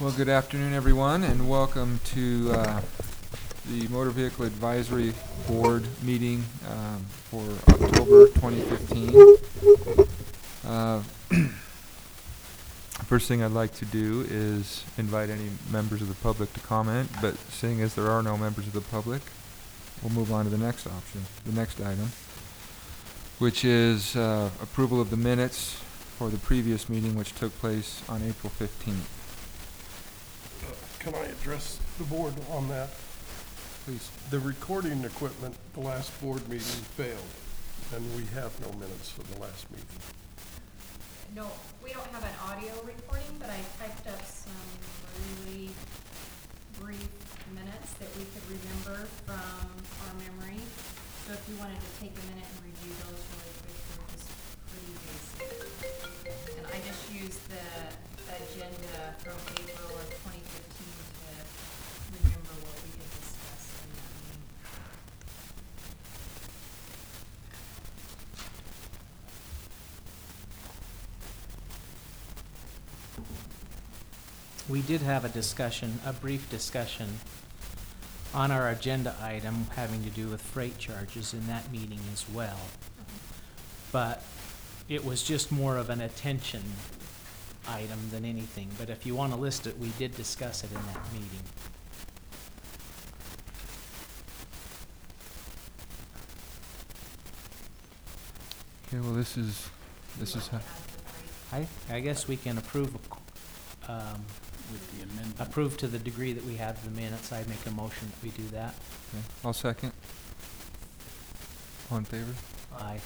Well, good afternoon, everyone, and welcome to the Motor Vehicle Advisory Board meeting for October 2015. First thing I'd like to do is invite any members of the public to comment, but seeing as there are no members of the public, we'll move on to the next item, which is approval of the minutes for the previous meeting, which took place on April 15th. Can I address the board on that? Please. The recording equipment, the last board meeting failed, and we have no minutes for the last meeting. No, we don't have an audio recording, but I typed up some really brief minutes that we could remember from our memory. So if you wanted to take a minute and review those really quick, they're just pretty basic. And I just used the agenda from April of 2015 to remember what we had discussed in that meeting. We did have a brief discussion on our agenda item having to do with freight charges in that meeting as well. But it was just more of an attention item than anything. But if you want to list it, we did discuss it in that meeting. Okay, well, this is how. I guess we can approve With the amendment. approve to the degree that we have the minutes. I make a motion that we do that. Okay, I'll second. All in favor? Aye.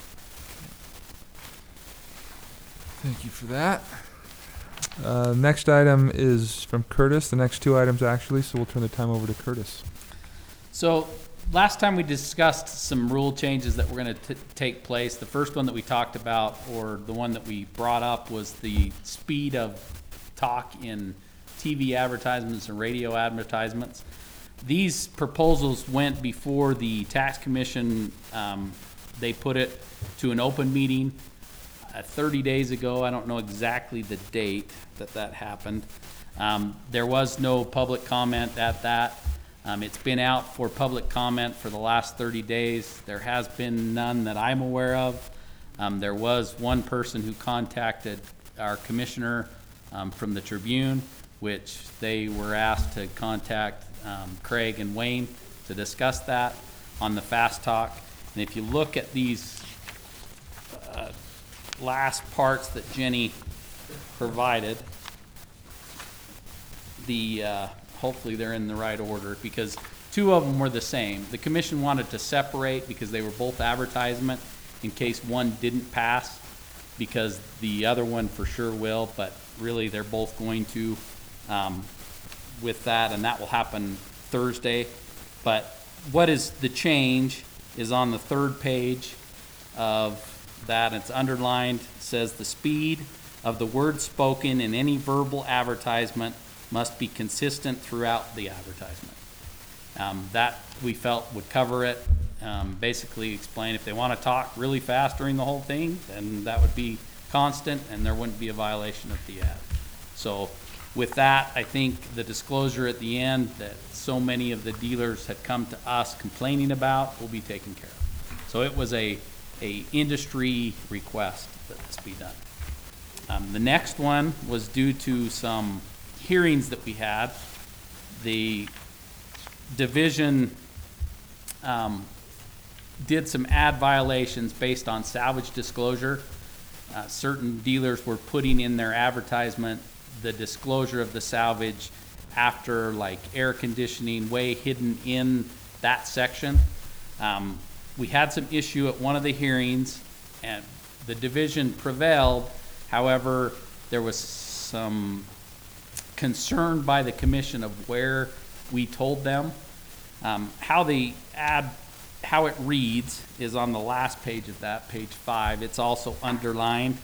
Thank you for that. Next item is from Curtis. The next two items, actually, so we'll turn the time over to Curtis. So last time we discussed some rule changes that were going to take place. The first one that we talked about, or the one that we brought up, was the speed of talk in TV advertisements and radio advertisements. These proposals went before the tax commission. They put it to an open meeting 30 days ago. I don't know exactly the date that happened. There was no public comment at that. It's been out for public comment for the last 30 days. There has been none that I'm aware of. There was one person who contacted our commissioner from the Tribune, which they were asked to contact Craig and Wayne to discuss that on the Fast Talk. And if you look at these last parts that Jenny provided, hopefully they're in the right order, because two of them were the same. The commission wanted to separate because they were both advertisement in case one didn't pass, because the other one for sure will, but really they're both going to with that, and that will happen Thursday. But what is the change is on the third page of that. It's underlined. It says the speed of the words spoken in any verbal advertisement must be consistent throughout the advertisement. That we felt would cover it. Basically explain if they want to talk really fast during the whole thing, then that would be constant and there wouldn't be a violation of the ad. So with that, I think the disclosure at the end that so many of the dealers had come to us complaining about will be taken care of. So it was a industry request that this be done. The next one was due to some hearings that we had. The division did some ad violations based on salvage disclosure. Certain dealers were putting in their advertisement the disclosure of the salvage after, like, air conditioning, way hidden in that section. We had some issue at one of the hearings, and the division prevailed. However, there was some concern by the commission of where we told them. How it reads is on the last page of that, page 5. It's also underlined.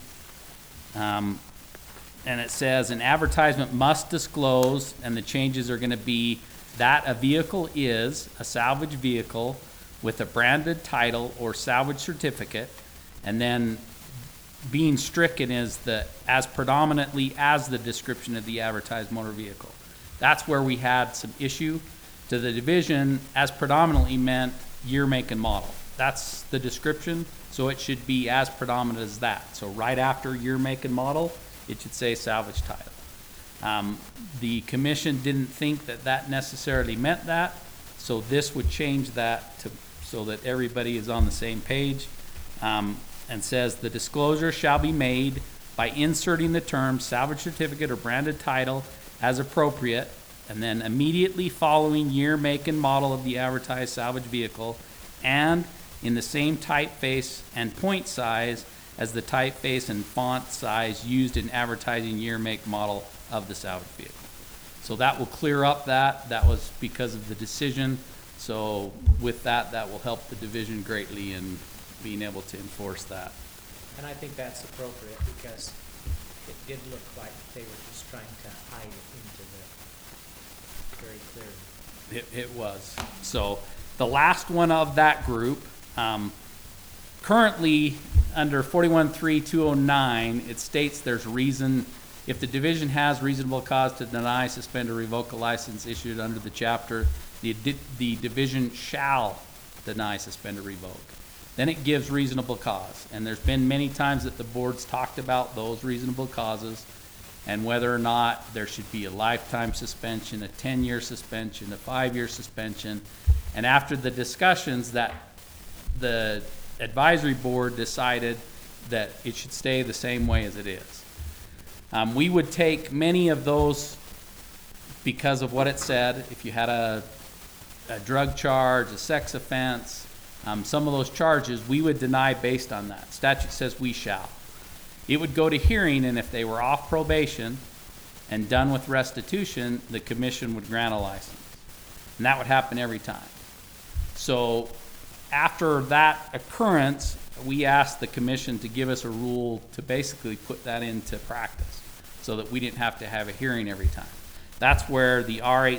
And it says an advertisement must disclose, and the changes are going to be that a vehicle is a salvage vehicle with a branded title or salvage certificate, and then being stricken is the as predominantly as the description of the advertised motor vehicle. That's where we had some issue. To the division, as predominantly meant year, make, and model. That's the description, so it should be as predominant as that. So right after year, make, and model, it should say salvage title. The commission didn't think that that necessarily meant that, so this would change that to, so that everybody is on the same page. And says the disclosure shall be made by inserting the term salvage certificate or branded title as appropriate, and then immediately following year, make, and model of the advertised salvage vehicle, and in the same typeface and point size as the typeface and font size used in advertising year, make, model of the salvage vehicle. So that will clear up that. That was because of the decision. So with that, that will help the division greatly in being able to enforce that. And I think that's appropriate because it did look like they were just trying to hide it into the very clearly. It was. So the last one of that group, currently under 41.3.209, it states there's reason, if the division has reasonable cause to deny, suspend, or revoke a license issued under the chapter, the division shall deny, suspend, or revoke. Then it gives reasonable cause. And there's been many times that the board's talked about those reasonable causes and whether or not there should be a lifetime suspension, a 10-year suspension, a 5-year suspension. And after the discussions, that the advisory board decided that it should stay the same way as it is. We would take many of those because of what it said. If you had a drug charge, a sex offense, some of those charges, we would deny based on that. Statute says we shall. It would go to hearing, and if they were off probation and done with restitution, the commission would grant a license. And that would happen every time. So after that occurrence, we asked the commission to give us a rule to basically put that into practice so that we didn't have to have a hearing every time. That's where the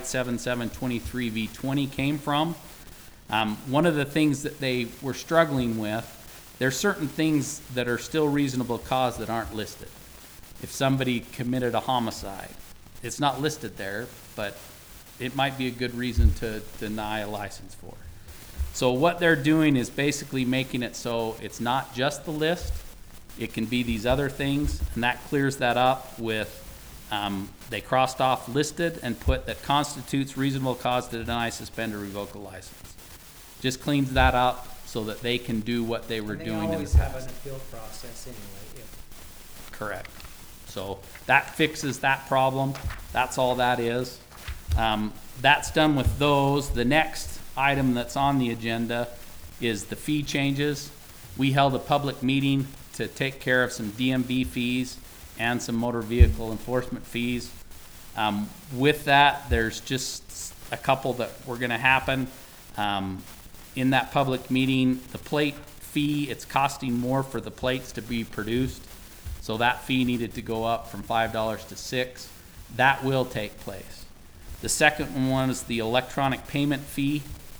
R87723V20 came from. One of the things that they were struggling with, there's certain things that are still reasonable cause that aren't listed. If somebody committed a homicide, it's not listed there, but it might be a good reason to deny a license for. So what they're doing is basically making it so it's not just the list, it can be these other things, and that clears that up with, they crossed off listed and put that constitutes reasonable cause to deny, suspend, or revoke a license. Just cleans that up so that they can do what they were And doing they in always the have an past. appeal process anyway. Correct. So that fixes that problem. That's all that is. That's done with those. The next item that's on the agenda is the fee changes. We held a public meeting to take care of some DMV fees and some motor vehicle enforcement fees. With that, there's just a couple that were gonna happen. In that public meeting, the plate fee, it's costing more for the plates to be produced. So that fee needed to go up from $5 to $6. That will take place. The second one is the electronic payment fee.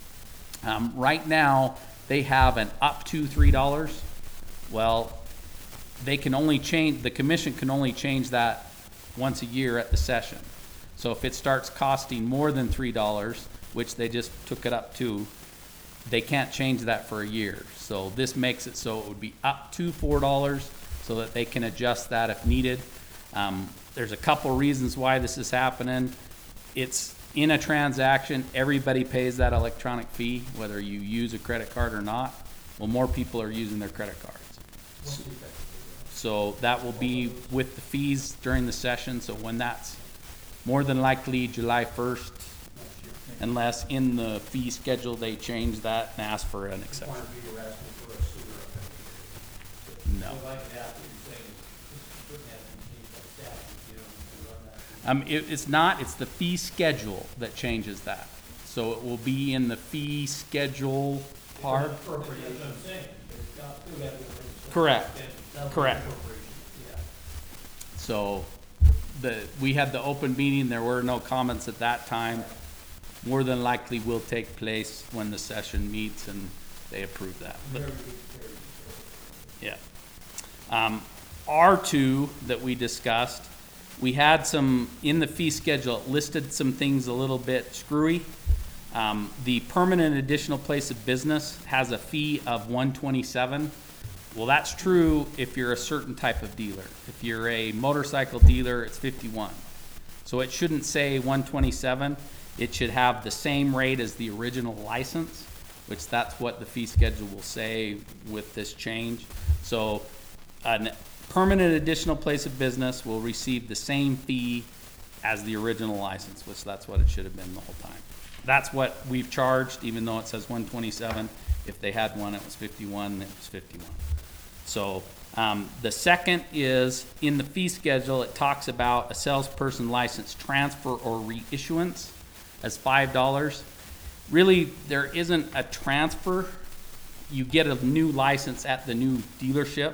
Right now, they have an up to $3. Well, they can only change, the commission can only change that once a year at the session. So if it starts costing more than $3, which they just took it up to, they can't change that for a year. So this makes it so it would be up to $4 so that they can adjust that if needed. There's a couple reasons why this is happening. It's in a transaction, everybody pays that electronic fee, whether you use a credit card or not. Well, more people are using their credit cards. So that will be with the fees during the session. So when that's more than likely July 1st, unless in the fee schedule they change that and ask for an exception. No. It's not, it's the fee schedule that changes that. So it will be in the fee schedule part. Correct, correct. So we had the open meeting, there were no comments at that time. More than likely will take place when the session meets and they approve that. But, yeah. R2 that we discussed, we had some, in the fee schedule, it listed some things a little bit screwy. The permanent additional place of business has a fee of $127. Well, that's true if you're a certain type of dealer. If you're a motorcycle dealer, it's $51. So it shouldn't say $127. It should have the same rate as the original license, which that's what the fee schedule will say with this change. So a permanent additional place of business will receive the same fee as the original license, which that's what it should have been the whole time. That's what we've charged, even though it says 127. If they had one, it was 51, it was 51. So the second is, in the fee schedule, it talks about a salesperson license transfer or reissuance as $5. Really, there isn't a transfer. You get a new license at the new dealership.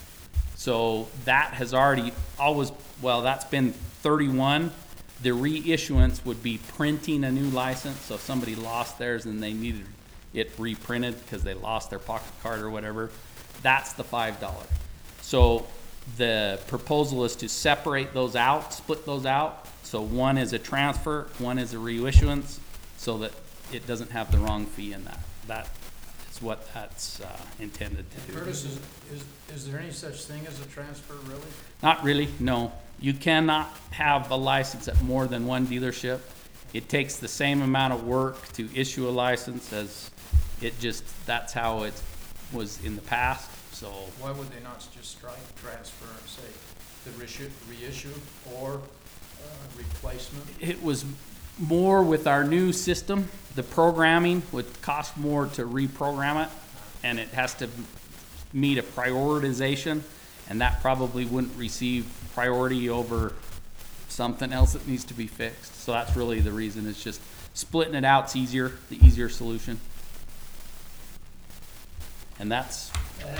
So that has already always, well, that's been 31. The reissuance would be printing a new license. So if somebody lost theirs and they needed it reprinted because they lost their pocket card or whatever, that's the $5. So the proposal is to separate those out, split those out. So one is a transfer, one is a reissuance, so that it doesn't have the wrong fee in that. That is what that's intended to do. Curtis, is there any such thing as a transfer, really? Not really, no. You cannot have a license at more than one dealership. It takes the same amount of work to issue a license as it just, that's how it was in the past, so. Why would they not just strike transfer and say the reissue or replacement? It was more with our new system. The programming would cost more to reprogram it, and it has to meet a prioritization, and that probably wouldn't receive priority over something else that needs to be fixed. So that's really the reason. It's just splitting it out's easier, the easier solution. And that's,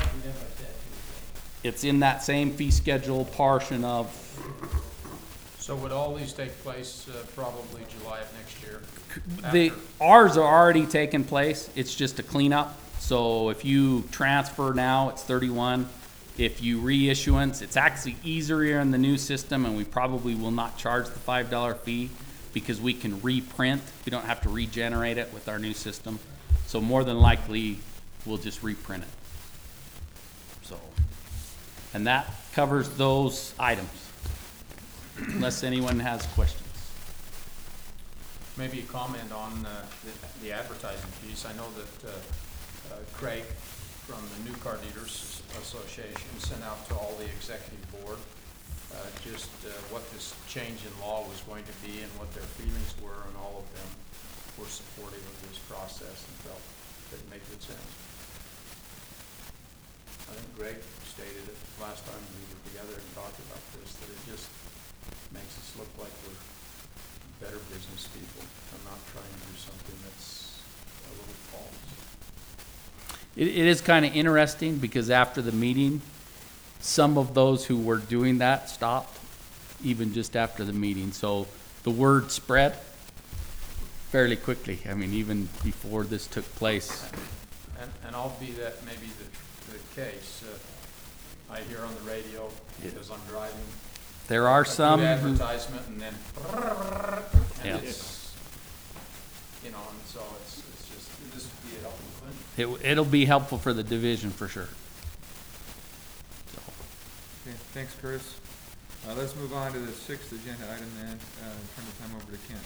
it's in that same fee schedule portion of, So would all these take place probably July of next year? the, ours are already taking place. It's just a cleanup. So if you transfer now, it's 31. If you reissuance, it's actually easier in the new system, and we probably will not charge the $5 fee because we can reprint. We don't have to regenerate it with our new system. So more than likely, we'll just reprint it. So, and that covers those items, unless anyone has questions. Maybe a comment on the advertising piece. I know that Craig from the New Car Dealers Association sent out to all the executive board just what this change in law was going to be and what their feelings were, and all of them were supportive of this process and felt that it made good sense. I think Greg stated it last time we were together and talked about this, that it just makes us look like we're better business people and not trying to do something that's a little false. It is kind of interesting because after the meeting, some of those who were doing that stopped, even just after the meeting. So the word spread fairly quickly. I mean, even before this took place. And I'll be that maybe the case. I hear on the radio because I'm driving. There are a good some who, advertisement and then, Yeah. and it's, you know, and so it's just, this would be a helpful thing. it'll be helpful for the division for sure. So, Okay, thanks, Curtis. Let's move on to the sixth agenda item then, turn the time over to Kent.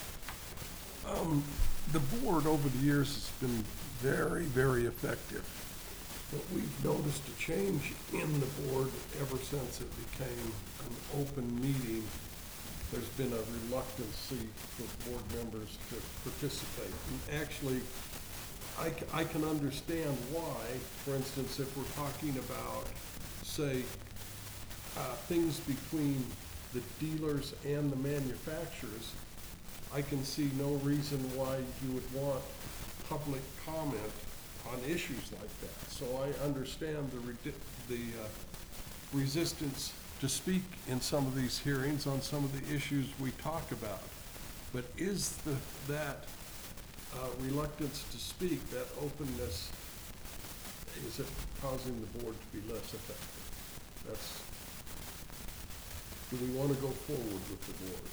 The board over the years has been very, very effective. But we've noticed a change in the board ever since it became an open meeting. There's been a reluctancy for board members to participate. And actually, I can understand why. For instance, if we're talking about, say, things between the dealers and the manufacturers, I can see no reason why you would want public comment on issues like that. So I understand the resistance to speak in some of these hearings on some of the issues we talk about. But is that reluctance to speak, that openness, is it causing the board to be less effective? Do we want to go forward with the board?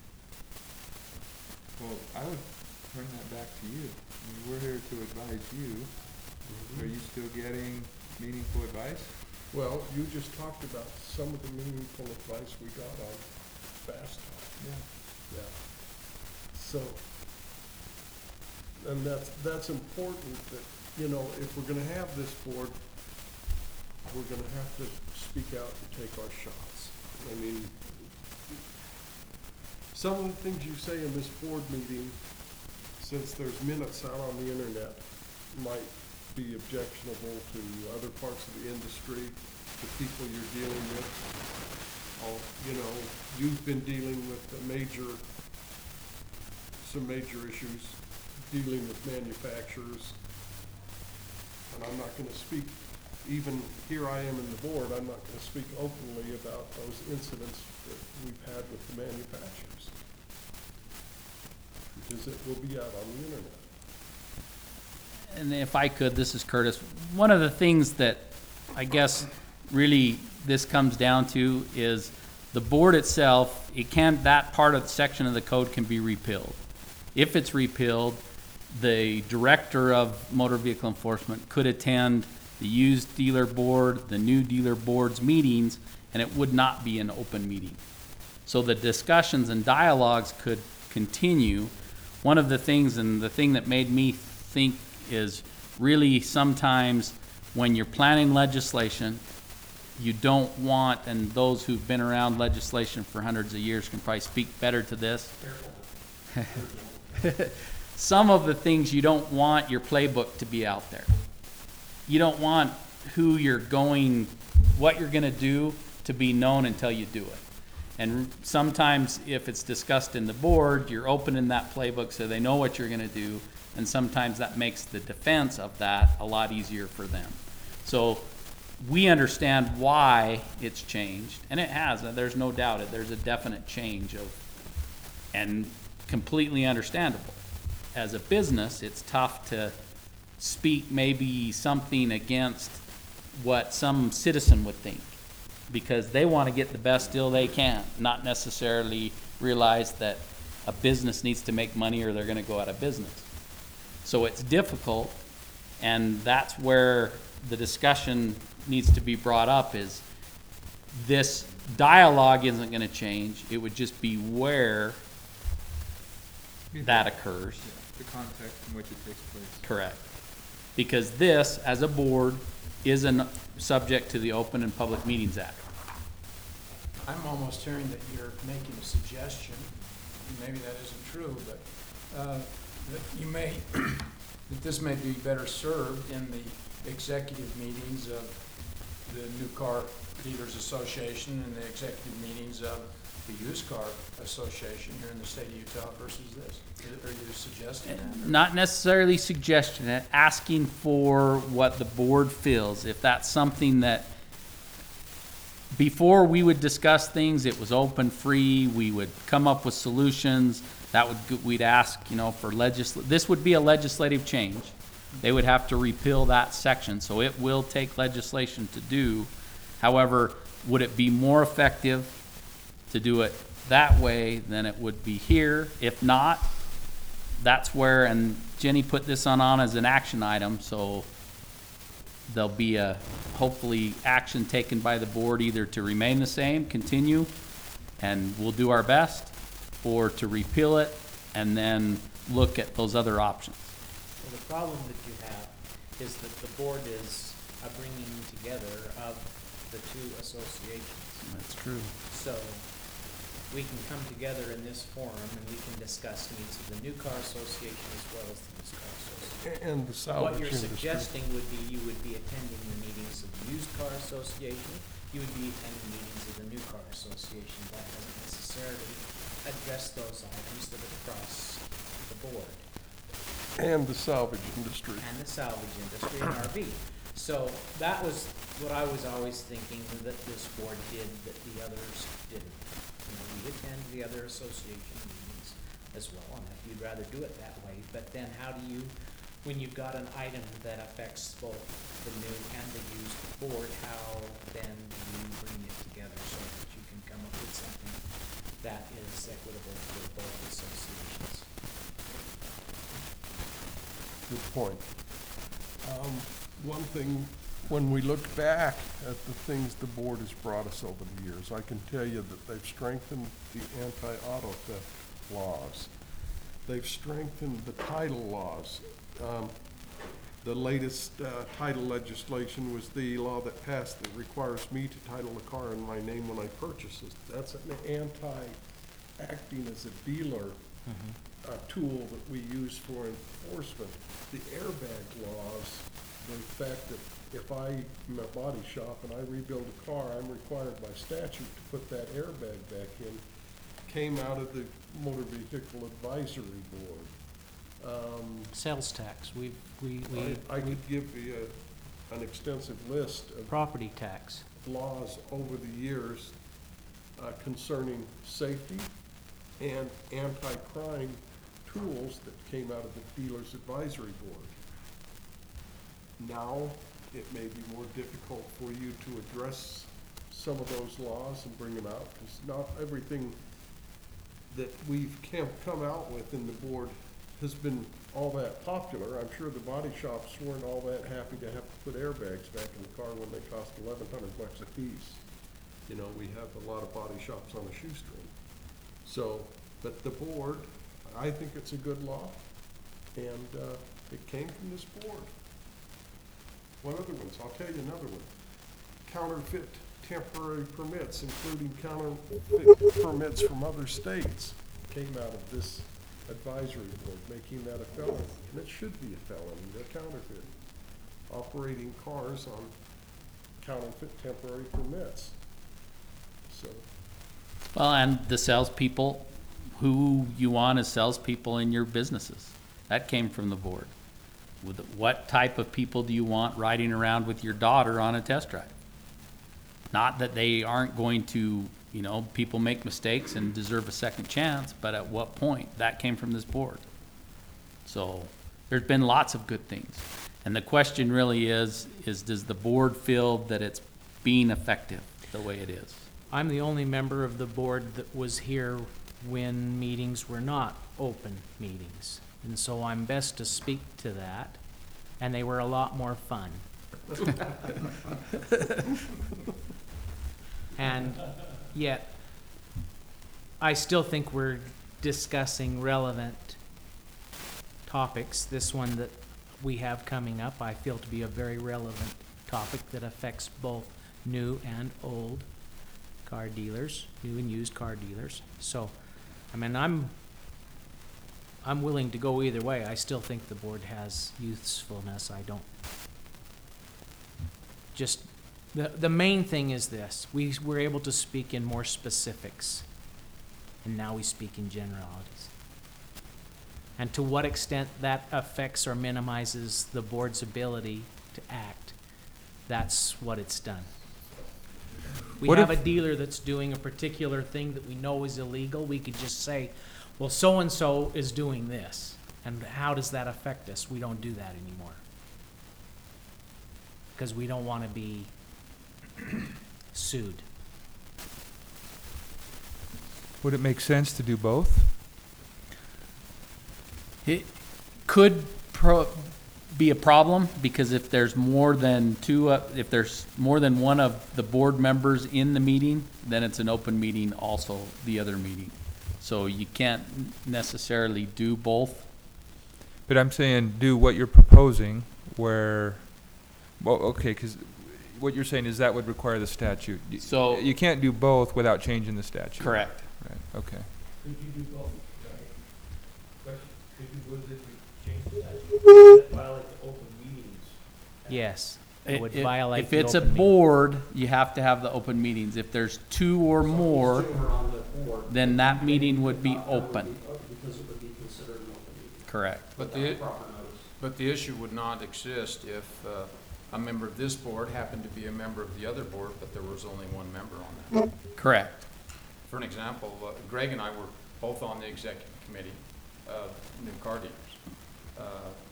Well, I would turn that back to you. I mean, we're here to advise you. Are you still getting meaningful advice? Well, you just talked about some of the meaningful advice we got on Fast Talk. Yeah. Yeah. So, and that's important that, you know, if we're gonna have this board, we're gonna have to speak out and take our shots. I mean, some of the things you say in this board meeting, since there's minutes out on the internet, might be objectionable to other parts of the industry, to people you're dealing with. You know, you've been dealing with some major issues, dealing with manufacturers. And I'm not gonna speak, even here I am in the board, I'm not gonna speak openly about those incidents that we've had with the manufacturers. Because it will be out on the internet. And if I could, this is Curtis. One of the things that I guess really this comes down to is the board itself, that part of the section of the code can be repealed. If it's repealed, the director of motor vehicle enforcement could attend the used dealer board, the new dealer board's meetings, and it would not be an open meeting. So the discussions and dialogues could continue. One of the things, and the thing that made me think is really sometimes when you're planning legislation, you don't want, and those who've been around legislation for hundreds of years can probably speak better to this. Some of the things you don't want your playbook to be out there. You don't want what you're gonna do to be known until you do it. And sometimes if it's discussed in the board, you're opening that playbook so they know what you're gonna do, and sometimes that makes the defense of that a lot easier for them. So we understand why it's changed, and it has, there's no doubt it, there's a definite change and completely understandable. As a business, it's tough to speak maybe something against what some citizen would think, because they want to get the best deal they can, not necessarily realize that a business needs to make money or they're going to go out of business. So it's difficult, and that's where the discussion needs to be brought up, is this dialogue isn't going to change. It would just be where that occurs. Yeah, the context in which it takes place. Correct. Because this, as a board, isn't subject to the Open and Public Meetings Act. I'm almost hearing that you're making a suggestion, and maybe that isn't true, but that you may, that this may be better served in the executive meetings of the New Car Dealers Association and the executive meetings of the Used Car Association here in the state of Utah versus this. Are you suggesting that? Not necessarily suggesting it, asking for what the board feels. If that's something that, before we would discuss things, it was open, free, we would come up with solutions. We'd ask, for this would be a legislative change. They would have to repeal that section, so it will take legislation to do. However, would it be more effective to do it that way than it would be here? If not, that's where, and Jenny put this on as an action item, so there'll be a, hopefully, action taken by the board either to remain the same, continue, and we'll do our best, or to repeal it and then look at those other options. Well, the problem that you have is that the board is a bringing together of the two associations. That's true. So we can come together in this forum and we can discuss needs of the New Car Association as well as the Used Car Association. And the salvage What you're industry. suggesting would be you would be attending the meetings of the Used Car Association, you would be attending meetings of the New Car Association. That doesn't necessarily address those items that are across the board. And the salvage industry. And the salvage industry and RV. So that was what I was always thinking that this board did that the others didn't. We attend the other association meetings as well, and if you'd rather do it that way, but then how do you, when you've got an item that affects both the new and the used board, how then do you bring it together so that you can come up with some that is equitable for both associations. Good point. One thing, when we look back at the things the board has brought us over the years, I can tell you that they've strengthened the anti-auto theft laws. They've strengthened the title laws. The latest title legislation was the law that passed that requires me to title a car in my name when I purchase it. That's an acting as a dealer tool that we use for enforcement. The airbag laws, the fact that if I'm a body shop and I rebuild a car, I'm required by statute to put that airbag back in, came out of the Motor Vehicle Advisory Board. Sales tax, I could give you an extensive list of property tax. laws over the years concerning safety and anti-crime tools that came out of the Dealers Advisory Board. Now, it may be more difficult for you to address some of those laws and bring them out, because not everything that we've come out with in the board has been all that popular. I'm sure the body shops weren't all that happy to have to put airbags back in the car when they cost $1,100 a piece. You know, we have a lot of body shops on a shoestring. So, but the board, I think it's a good law, and it came from this board. What other ones? I'll tell you another one. Counterfeit temporary permits, including counterfeit permits from other states, came out of this advisory board, making that a felony. And it should be a felony, they're counterfeit. Operating cars on counterfeit temporary permits. So, Well, and the salespeople, who you want as salespeople in your businesses, that came from the board. What type of people do you want riding around with your daughter on a test drive? Not that they aren't going to, you know, people make mistakes and deserve a second chance, but at what point? That came from this board. So there's been lots of good things. And the question really is does the board feel that it's being effective the way it is? I'm the only member of the board that was here when meetings were not open meetings. And so I'm best to speak to that, and they were a lot more fun. And yet, I still think we're discussing relevant topics. This one that we have coming up, I feel to be a very relevant topic that affects both new and old car dealers, new and used car dealers. So, I mean, I'm willing to go either way. I still think the board has usefulness. I don't. Just, the main thing is this. We were able to speak in more specifics, and now we speak in generalities. And to what extent that affects or minimizes the board's ability to act, that's what it's done. We What have a if- dealer that's doing a particular thing that we know is illegal. We could just say, well, so-and-so is doing this, and how does that affect us? We don't do that anymore. Because we don't want to be sued. Would it make sense to do both? It could be a problem, because if there's more than if there's more than one of the board members in the meeting, then it's an open meeting also, the other meeting. So you can't necessarily do both. But I'm saying do what you're proposing where, well, okay, because what you're saying is that would require the statute. So- You can't do both without changing the statute. Correct. Right, okay. Could you do both? Question, could you, would it change the statute? Does that violate the open meetings? Yes, it would violate If the it's a open meeting. board, you have to have the open meetings. If there's two or more, Consumer on the board. then that meeting would be open. Because it would be considered an open meeting. Correct. But without proper notice. But the issue would not exist if a member of this board happened to be a member of the other board, but there was only one member on that. Correct. For an example, Greg and I were both on the executive committee of New Car Dealers.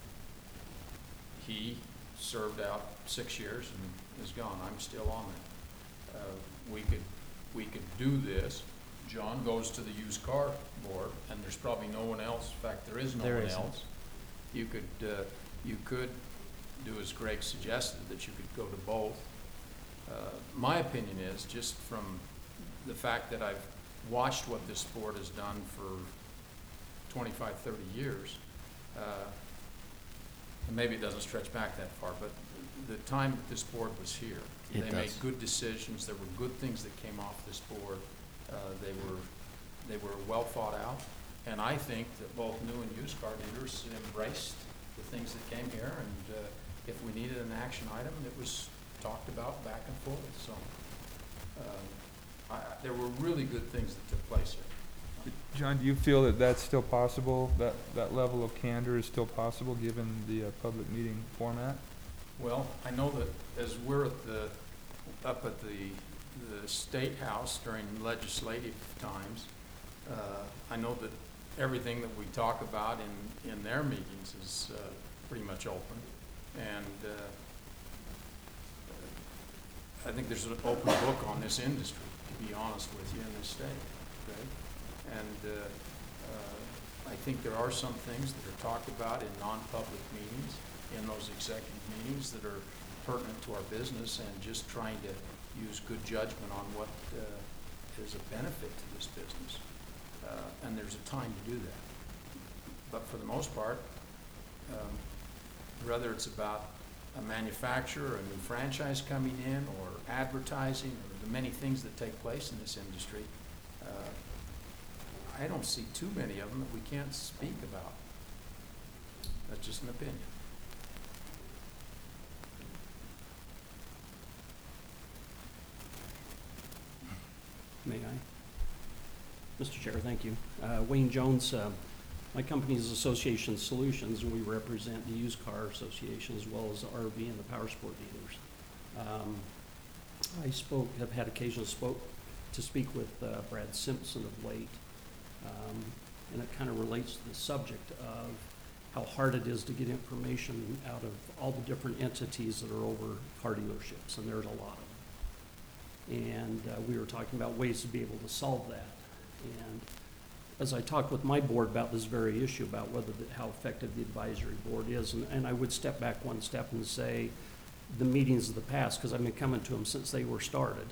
He served out 6 years and is gone. I'm still on it. We could do this John, goes to the used car board, and there's probably no one else, in fact, there is no There one isn't. else. You could do as Greg suggested, that you could go to both. My opinion is, just from the fact that I've watched what this board has done for 25, 30 years, and maybe it doesn't stretch back that far, but the time that this board was here, It they made does. good decisions, there were good things that came off this board. They were well thought out, and I think that both new and used car dealers embraced the things that came here, and if we needed an action item, it was talked about back and forth, so there were really good things that took place here. John, do you feel that that's still possible, that level of candor is still possible, given the public meeting format? Well, I know that as we're up at the State House during legislative times, I know that everything that we talk about in their meetings is pretty much open. And I think there's an open book on this industry, to be honest with you, in this state, right? And I think there are some things that are talked about in non-public meetings, in those executive meetings, that are pertinent to our business, and just trying to use good judgment on what is a benefit to this business. And there's a time to do that. But for the most part, whether it's about a manufacturer, a new franchise coming in, or advertising, or the many things that take place in this industry, I don't see too many of them that we can't speak about. That's just an opinion. May I? Mr. Chair, thank you. Wayne Jones, my company is Association Solutions, and we represent the used car association as well as the RV and the power sport dealers. Have had occasion to speak with Brad Simpson of late, and it kind of relates to the subject of how hard it is to get information out of all the different entities that are over car dealerships, and there's a lot of them. And we were talking about ways to be able to solve that. And as I talked with my board about this very issue, about how effective the advisory board is, and I would step back one step and say the meetings of the past, because I've been coming to them since they were started.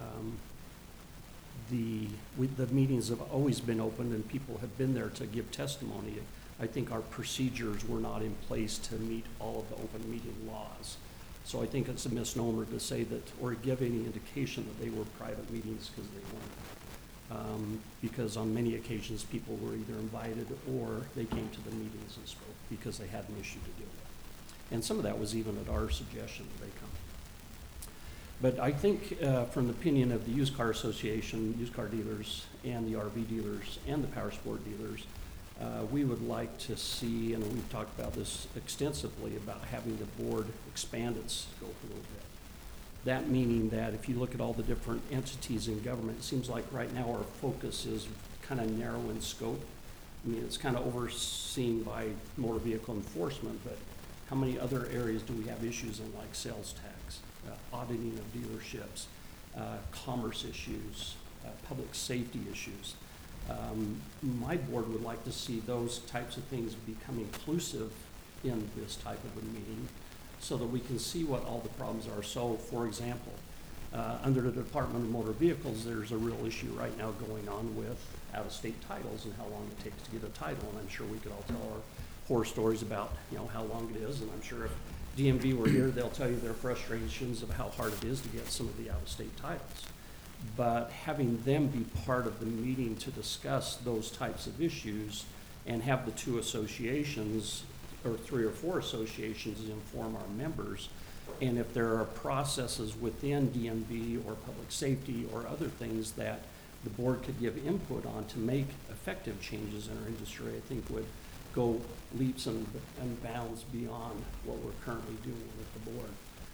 The meetings have always been open, and people have been there to give testimony. I think our procedures were not in place to meet all of the open meeting laws. So I think it's a misnomer to say that, or give any indication that they were private meetings, because they weren't. Because on many occasions, people were either invited or they came to the meetings and spoke because they had an issue to deal with. And some of that was even at our suggestion that they come. But I think from the opinion of the Used Car Association, used car dealers, and the RV dealers, and the power sport dealers, we would like to see, and we've talked about this extensively, about having the board expand its scope a little bit. That meaning that if you look at all the different entities in government, it seems like right now our focus is kind of narrow in scope. I mean, it's kind of overseen by motor vehicle enforcement, but how many other areas do we have issues in, like sales tax, auditing of dealerships, commerce issues, public safety issues? My board would like to see those types of things become inclusive in this type of a meeting, so that we can see what all the problems are. So, for example, under the Department of Motor Vehicles, there's a real issue right now going on with out-of-state titles and how long it takes to get a title. And I'm sure we could all tell our horror stories about, how long it is. And I'm sure if DMV were here, they'll tell you their frustrations of how hard it is to get some of the out-of-state titles. But having them be part of the meeting to discuss those types of issues, and have the two associations, or 3 or 4 associations, inform our members. And if there are processes within DMV or public safety or other things that the board could give input on to make effective changes in our industry, I think would go leaps and bounds beyond what we're currently doing with the board.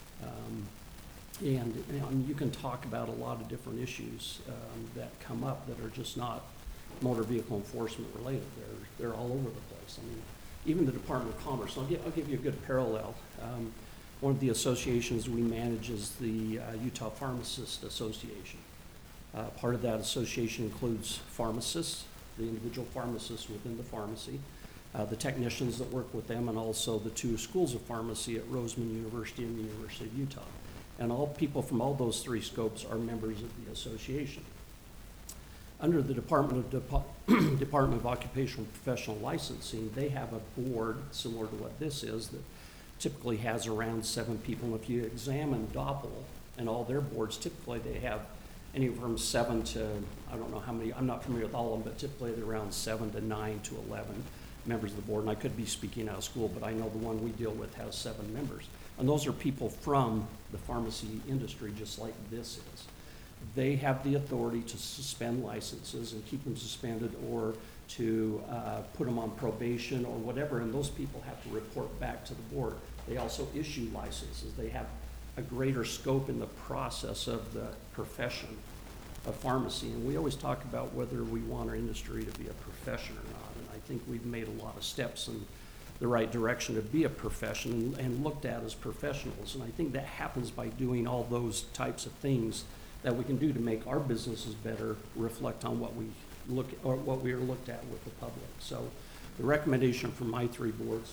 And you can talk about a lot of different issues that come up that are just not motor vehicle enforcement related. They're all over the place. I mean, even the Department of Commerce. I'll give you a good parallel. One of the associations we manage is the Utah Pharmacists Association. Part of that association includes pharmacists, the individual pharmacists within the pharmacy, the technicians that work with them, and also the 2 schools of pharmacy at Roseman University and the University of Utah. And all people from all those 3 scopes are members of the association. Under the Department of Occupational and Professional Licensing, they have a board similar to what this is that typically has around 7 people. And if you examine Doppel and all their boards, typically they have anywhere from 7 to, I don't know how many, I'm not familiar with all of them, but typically they're around 7 to 9 to 11 members of the board. And I could be speaking out of school, but I know the one we deal with has 7 members. And those are people from the pharmacy industry, just like this is. They have the authority to suspend licenses and keep them suspended, or to put them on probation or whatever, and those people have to report back to the board. They also issue licenses. They have a greater scope in the process of the profession of pharmacy. And we always talk about whether we want our industry to be a profession or not. And I think we've made a lot of steps in the right direction to be a profession and looked at as professionals. And I think that happens by doing all those types of things that we can do to make our businesses better reflect on what we look, or what we are looked at with the public. So the recommendation from my 3 boards,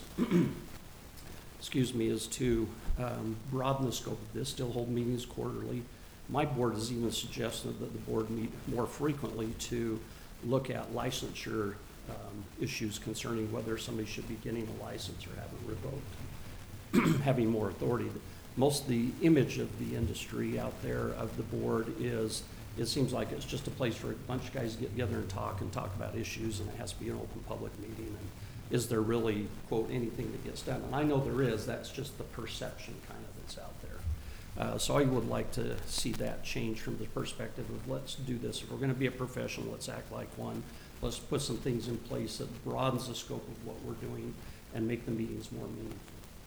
excuse me, is to broaden the scope of this, still hold meetings quarterly. My board has even suggested that the board meet more frequently to look at licensure issues concerning whether somebody should be getting a license or have it revoked, having more authority. Most of the image of the industry out there of the board is, it seems like it's just a place for a bunch of guys to get together and talk about issues, and it has to be an open public meeting. And is there really, quote, anything that gets done? And I know there is. That's just the perception kind of that's out there. So I would like to see that change from the perspective of, let's do this. If we're going to be a professional, let's act like one. Let's put some things in place that broadens the scope of what we're doing and make the meetings more meaningful.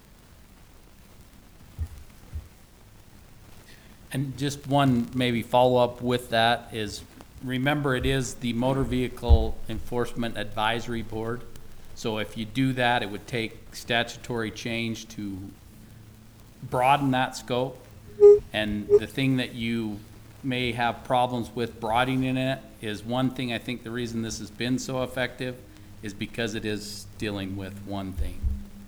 And just one maybe follow-up with that is, remember, it is the Motor Vehicle Enforcement Advisory Board. So if you do that, it would take statutory change to broaden that scope. And the thing that you may have problems with broadening it is, one thing, I think the reason this has been so effective is because it is dealing with one thing.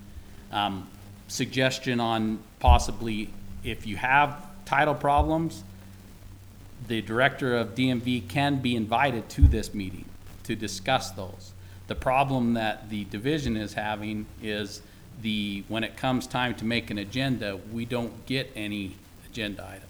Suggestion on possibly, if you have title problems, the director of DMV can be invited to this meeting to discuss those. The problem that the division is having is when it comes time to make an agenda, we don't get any agenda items.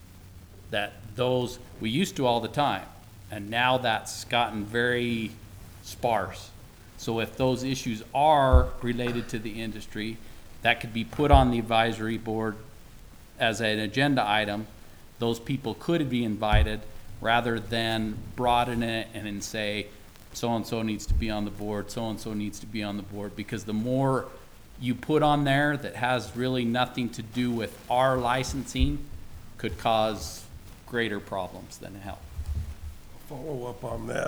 Those we used to all the time, and now that's gotten very sparse. So if those issues are related to the industry, that could be put on the advisory board as an agenda item. Those people could be invited, rather than broaden it and then say, so-and-so needs to be on the board, so-and-so needs to be on the board, because the more you put on there that has really nothing to do with our licensing could cause greater problems than help. Follow up on that.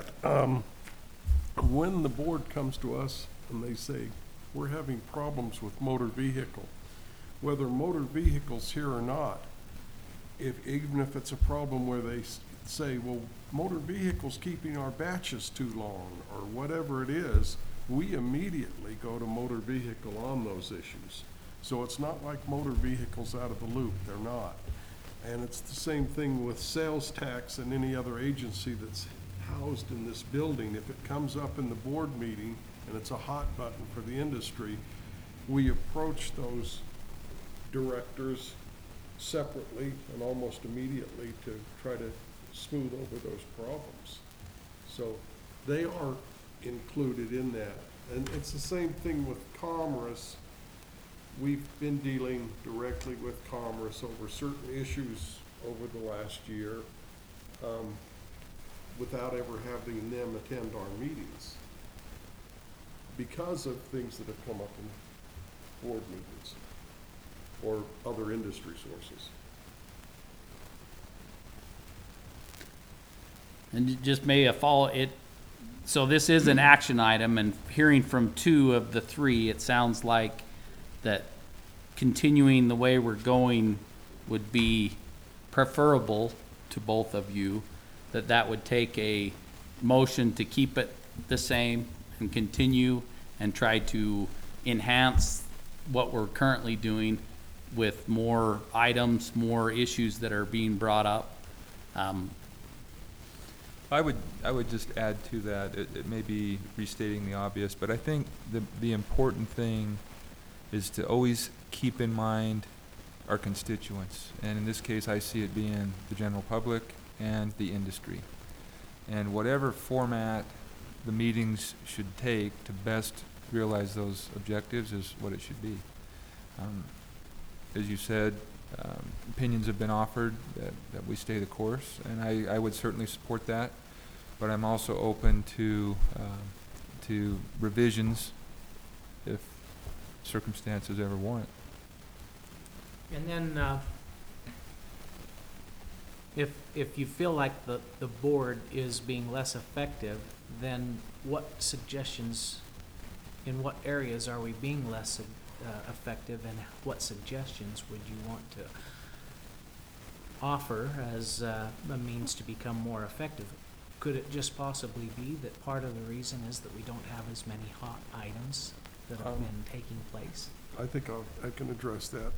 When the board comes to us and they say, we're having problems with motor vehicle, whether motor vehicles here or not, even if it's a problem where they say, well, motor vehicles keeping our batches too long, or whatever it is, we immediately go to motor vehicle on those issues. So it's not like motor vehicles out of the loop. They're not. And it's the same thing with sales tax and any other agency that's housed in this building. If it comes up in the board meeting and it's a hot button for the industry, we approach those directors separately and almost immediately to try to smooth over those problems. So they are included in that. And it's the same thing with Commerce. We've been dealing directly with Commerce over certain issues over the last year without ever having them attend our meetings because of things that have come up in board meetings or other industry sources. And just maybe a follow it. So this is an action item, and hearing from 2 of the 3, it sounds like that continuing the way we're going would be preferable to both of you. that would take a motion to keep it the same and continue and try to enhance what we're currently doing with more items, more issues that are being brought up. I would just add to that, it may be restating the obvious, but I think the important thing is to always keep in mind our constituents. And in this case, I see it being the general public and the industry. And whatever format the meetings should take to best realize those objectives is what it should be. As you said, opinions have been offered that we stay the course, and I would certainly support that, but I'm also open to revisions if circumstances ever warrant. And then, if you feel like the board is being less effective, then what suggestions, in what areas are we being less effective, and what suggestions would you want to offer as a means to become more effective? Could it just possibly be that part of the reason is that we don't have as many hot items that have been taking place? I think I can address that.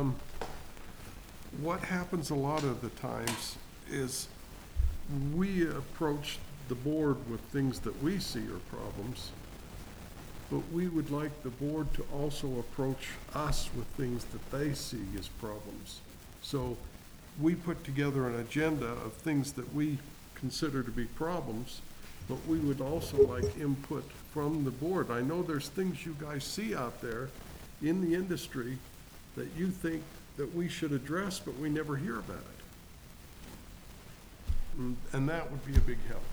What happens a lot of the times is we approach the board with things that we see are problems, but we would like the board to also approach us with things that they see as problems. So we put together an agenda of things that we consider to be problems, but we would also like input from the board. I know there's things you guys see out there in the industry that you think that we should address, but we never hear about it. And that would be a big help.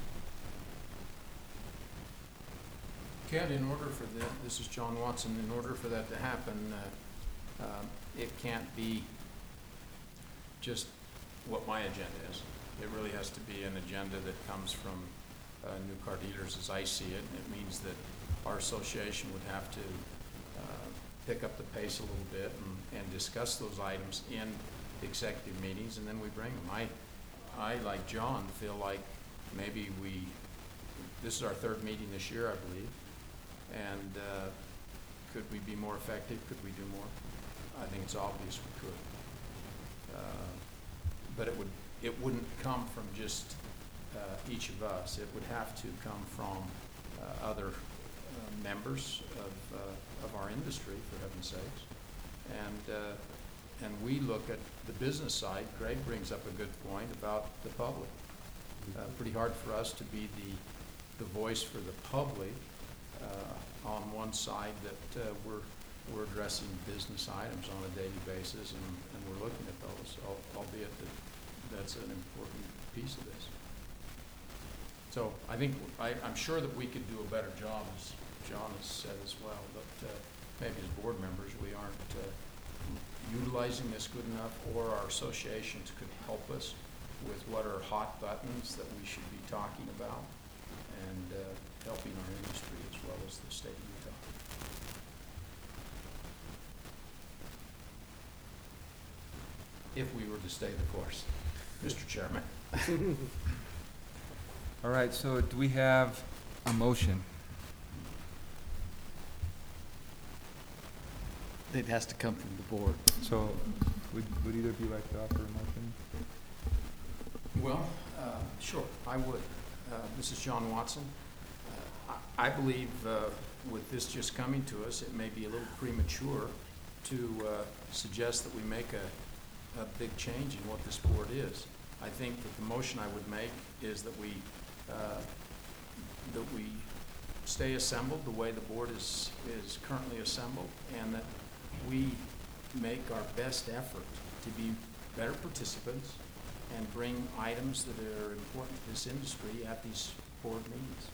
Ken, in order for that, this is John Watson, in order for that to happen, it can't be just what my agenda is. It really has to be an agenda that comes from new car dealers as I see it, and it means that our association would have to pick up the pace a little bit and discuss those items in executive meetings, and then we bring them. I, like John, feel like maybe this is our third meeting this year, I believe, and could we be more effective? Could we do more? I think it's obvious we could. But it wouldn't come from just each of us. It would have to come from other members of our industry, for heaven's sakes. And we look at the business side. Craig brings up a good point about the public. Pretty hard for us to be the voice for the public on one side that we're addressing business items on a daily basis, and we're looking at those, albeit that's an important piece of this. So I think, I'm sure that we could do a better job, as John has said as well, but maybe as board members we aren't utilizing this good enough, or our associations could help us with what are hot buttons that we should be talking about, and helping our industry as well as the state of Utah. If we were to stay the course, Mr. Chairman. All right, so do we have a motion? It has to come from the board. So would either of you like to offer a motion? Well, sure, I would. This is John Watson. I believe with this just coming to us, it may be a little premature to suggest that we make a big change in what this board is. I think that the motion I would make is that we stay assembled the way the board is currently assembled, and that we make our best effort to be better participants and bring items that are important to this industry at these board meetings.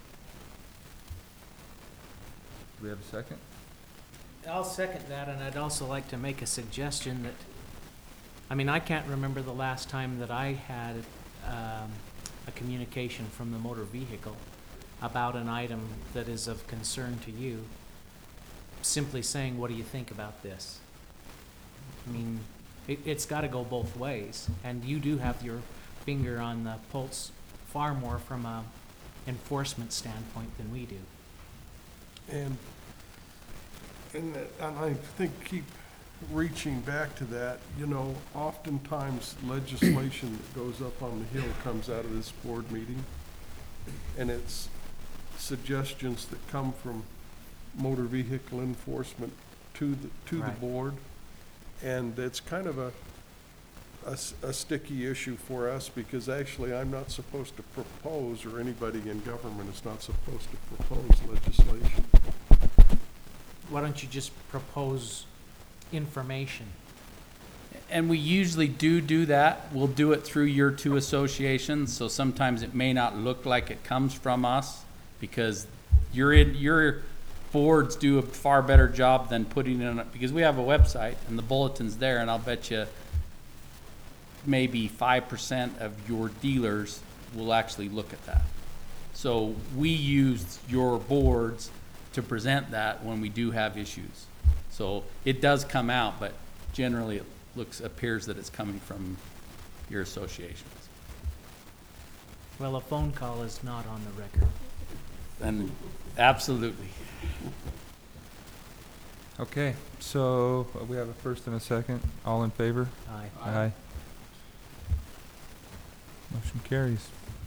Do we have a second? I'll second that, and I'd also like to make a suggestion that, I can't remember the last time that I had a communication from the motor vehicle about an item that is of concern to you, simply saying, what do you think about this? It's got to go both ways, and you do have your finger on the pulse far more from a enforcement standpoint than we do. And I think keep reaching back to that, you know, oftentimes legislation that goes up on the hill comes out of this board meeting, and it's suggestions that come from motor vehicle enforcement to the Right. board, and it's kind of a sticky issue for us, because actually I'm not supposed to propose, or anybody in government is not supposed to propose legislation. Why don't you just propose information? And we usually do that. We'll do it through your two associations, so sometimes it may not look like it comes from us, because your boards do a far better job than putting it on, because we have a website and the bulletin's there, and I'll bet you maybe 5% of your dealers will actually look at that. So we use your boards to present that when we do have issues. So it does come out, but generally it appears that it's coming from your associations. Well, a phone call is not on the record. And absolutely. Okay, so we have a first and a second. All in favor? Aye. Aye. Motion carries.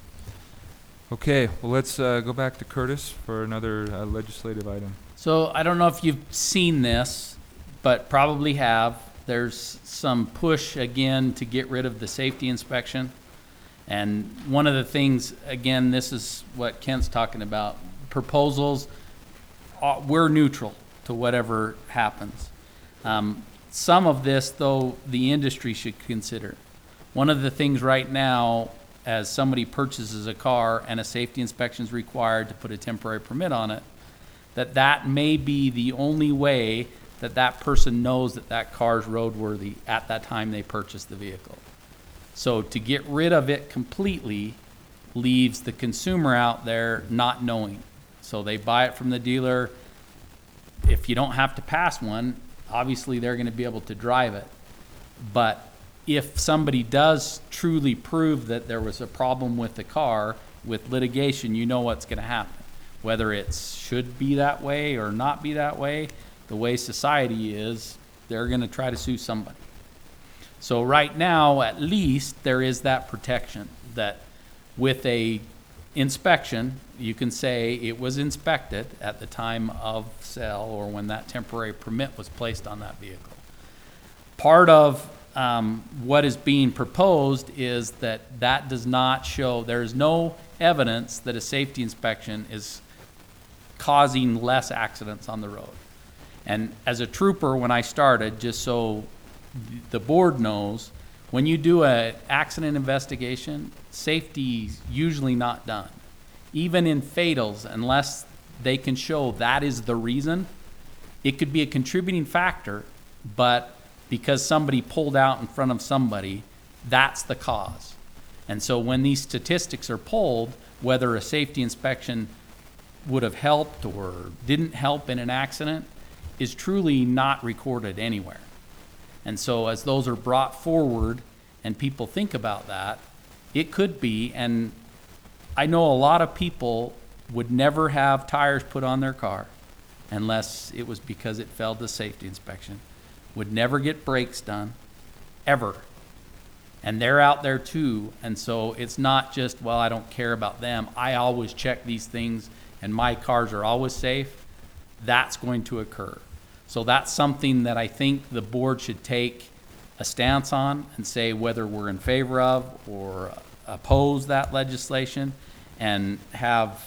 Okay, well, let's go back to Curtis for another legislative item. So I don't know if you've seen this, but probably have. There's some push again to get rid of the safety inspection. And one of the things, again, this is what Kent's talking about, proposals, we're neutral to whatever happens. Some of this, though, the industry should consider. One of the things right now, as somebody purchases a car and a safety inspection is required to put a temporary permit on it, that may be the only way that that person knows that that car is roadworthy at that time they purchase the vehicle. So to get rid of it completely leaves the consumer out there not knowing. So they buy it from the dealer. If you don't have to pass one, obviously they're going to be able to drive it. But if somebody does truly prove that there was a problem with the car, with litigation, you know what's going to happen. Whether it should be that way or not be that way, the way society is, they're going to try to sue somebody. So right now, at least, there is that protection that with a inspection, you can say it was inspected at the time of sale or when that temporary permit was placed on that vehicle. Part of what is being proposed is that does not show, there is no evidence that a safety inspection is causing less accidents on the road. And as a trooper, when I started, just so the board knows, when you do an accident investigation, safety's usually not done. Even in fatals, unless they can show that is the reason, it could be a contributing factor, but because somebody pulled out in front of somebody, that's the cause. And so when these statistics are pulled, whether a safety inspection would have helped or didn't help in an accident, is truly not recorded anywhere. And so as those are brought forward and people think about that, it could be, and I know a lot of people would never have tires put on their car unless it was because it failed the safety inspection, would never get brakes done, ever. And they're out there too, and so it's not just, well, I don't care about them. I always check these things and my cars are always safe. That's going to occur. So that's something that I think the board should take a stance on and say whether we're in favor of or oppose that legislation and have.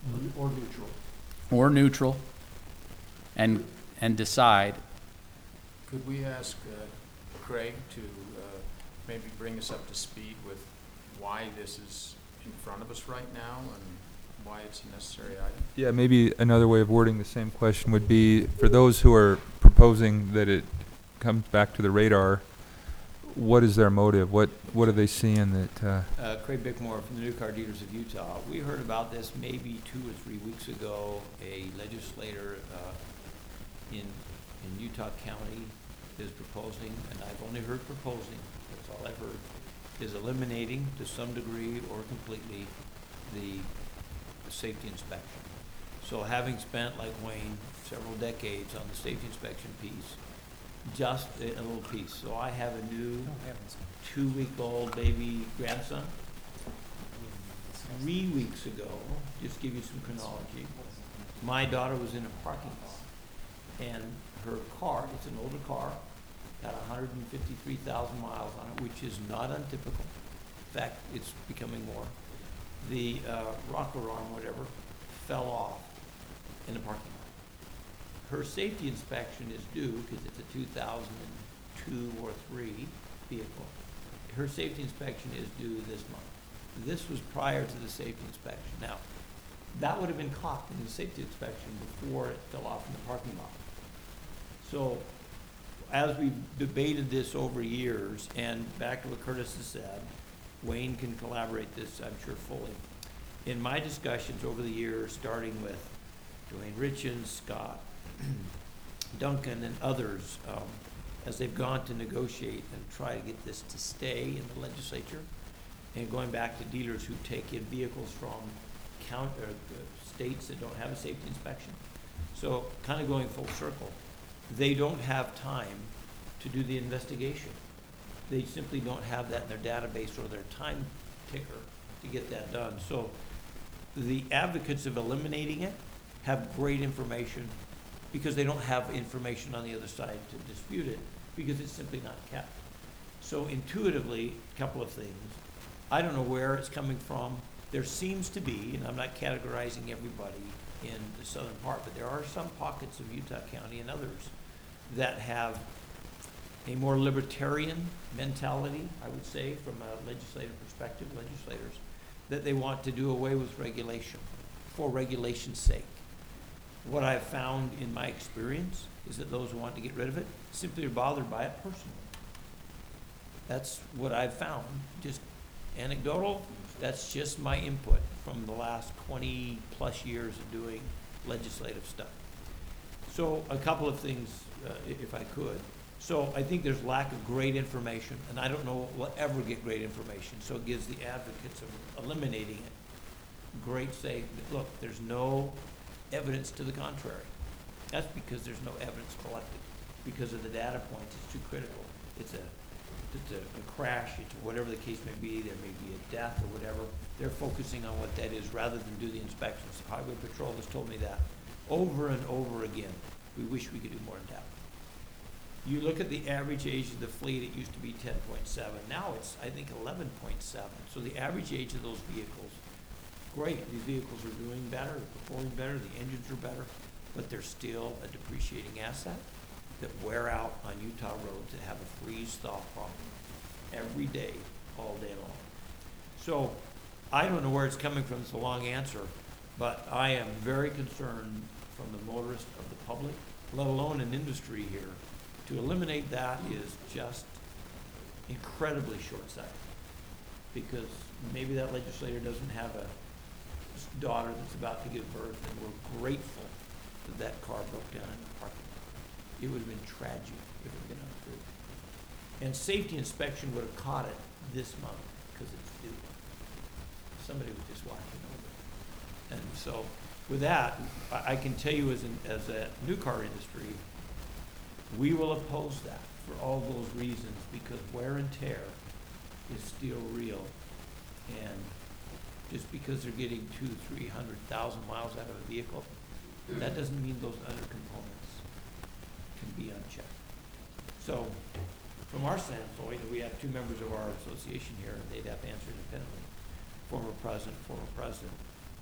Or neutral. And decide. Could we ask Craig to maybe bring us up to speed with why this is in front of us right now and why it's a necessary item? Yeah, maybe another way of wording the same question would be, for those who are proposing that it comes back to the radar, what is their motive? What are they seeing that, Craig Bickmore from the New Car Dealers of Utah. We heard about this maybe 2 or 3 weeks ago. A legislator in Utah County is proposing, and I've only heard proposing, that's all I've heard, is eliminating to some degree or completely the safety inspection. So having spent, like Wayne, several decades on the safety inspection piece, just a little piece. So I have a new Oh, heavens. 2-week-old baby grandson. 3 weeks ago, just give you some chronology, my daughter was in a parking lot, and her car, it's an older car, got 153,000 miles on it, which is not untypical. In fact, it's becoming more. The rocker arm, whatever, fell off in the parking lot. Her safety inspection is due, because it's a 2002 or 3 vehicle. Her safety inspection is due this month. This was prior to the safety inspection. Now, that would have been caught in the safety inspection before it fell off in the parking lot. So, as we've debated this over years, and back to what Curtis has said, Wayne can collaborate this, I'm sure, fully. In my discussions over the years, starting with Dwayne Richens, Scott, Duncan, and others, as they've gone to negotiate and try to get this to stay in the legislature, and going back to dealers who take in vehicles from states that don't have a safety inspection. So kind of going full circle, they don't have time to do the investigation. They simply don't have that in their database or their time ticker to get that done. So the advocates of eliminating it have great information because they don't have information on the other side to dispute it because it's simply not kept. So intuitively, a couple of things. I don't know where it's coming from. There seems to be, and I'm not categorizing everybody in the southern part, but there are some pockets of Utah County and others that have a more libertarian mentality, I would say, from a legislative perspective, legislators, that they want to do away with regulation for regulation's sake. What I've found in my experience is that those who want to get rid of it simply are bothered by it personally. That's what I've found, just anecdotal. That's just my input from the last 20 plus years of doing legislative stuff. So a couple of things, if I could. So I think there's lack of great information, and I don't know we'll ever get great information, so it gives the advocates of eliminating it great say, look, there's no evidence to the contrary. That's because there's no evidence collected, because of the data points. It's too critical. It's a crash, it's whatever the case may be, there may be a death or whatever. They're focusing on what that is rather than do the inspections. Highway Patrol has told me that over and over again. We wish we could do more in depth. You look at the average age of the fleet, it used to be 10.7. Now it's, I think, 11.7. So the average age of those vehicles, great. These vehicles are doing better, performing better, the engines are better, but they're still a depreciating asset that wear out on Utah roads that have a freeze-thaw problem every day, all day long. So I don't know where it's coming from. It's a long answer, but I am very concerned from the motorist of the public, let alone an industry here. To eliminate that is just incredibly short-sighted, because maybe that legislator doesn't have a daughter that's about to give birth, and we're grateful that that car broke down in the parking lot. It would have been tragic if it had been unapproved. And safety inspection would have caught it this month because it's due. Somebody was just watching over it. And so with that, I can tell you as a new car industry, we will oppose that for all those reasons, because wear and tear is still real. And just because they're getting 200,000-300,000 miles out of a vehicle, that doesn't mean those other components can be unchecked. So from our standpoint, we have two members of our association here, and they'd have to answer independently. Former president.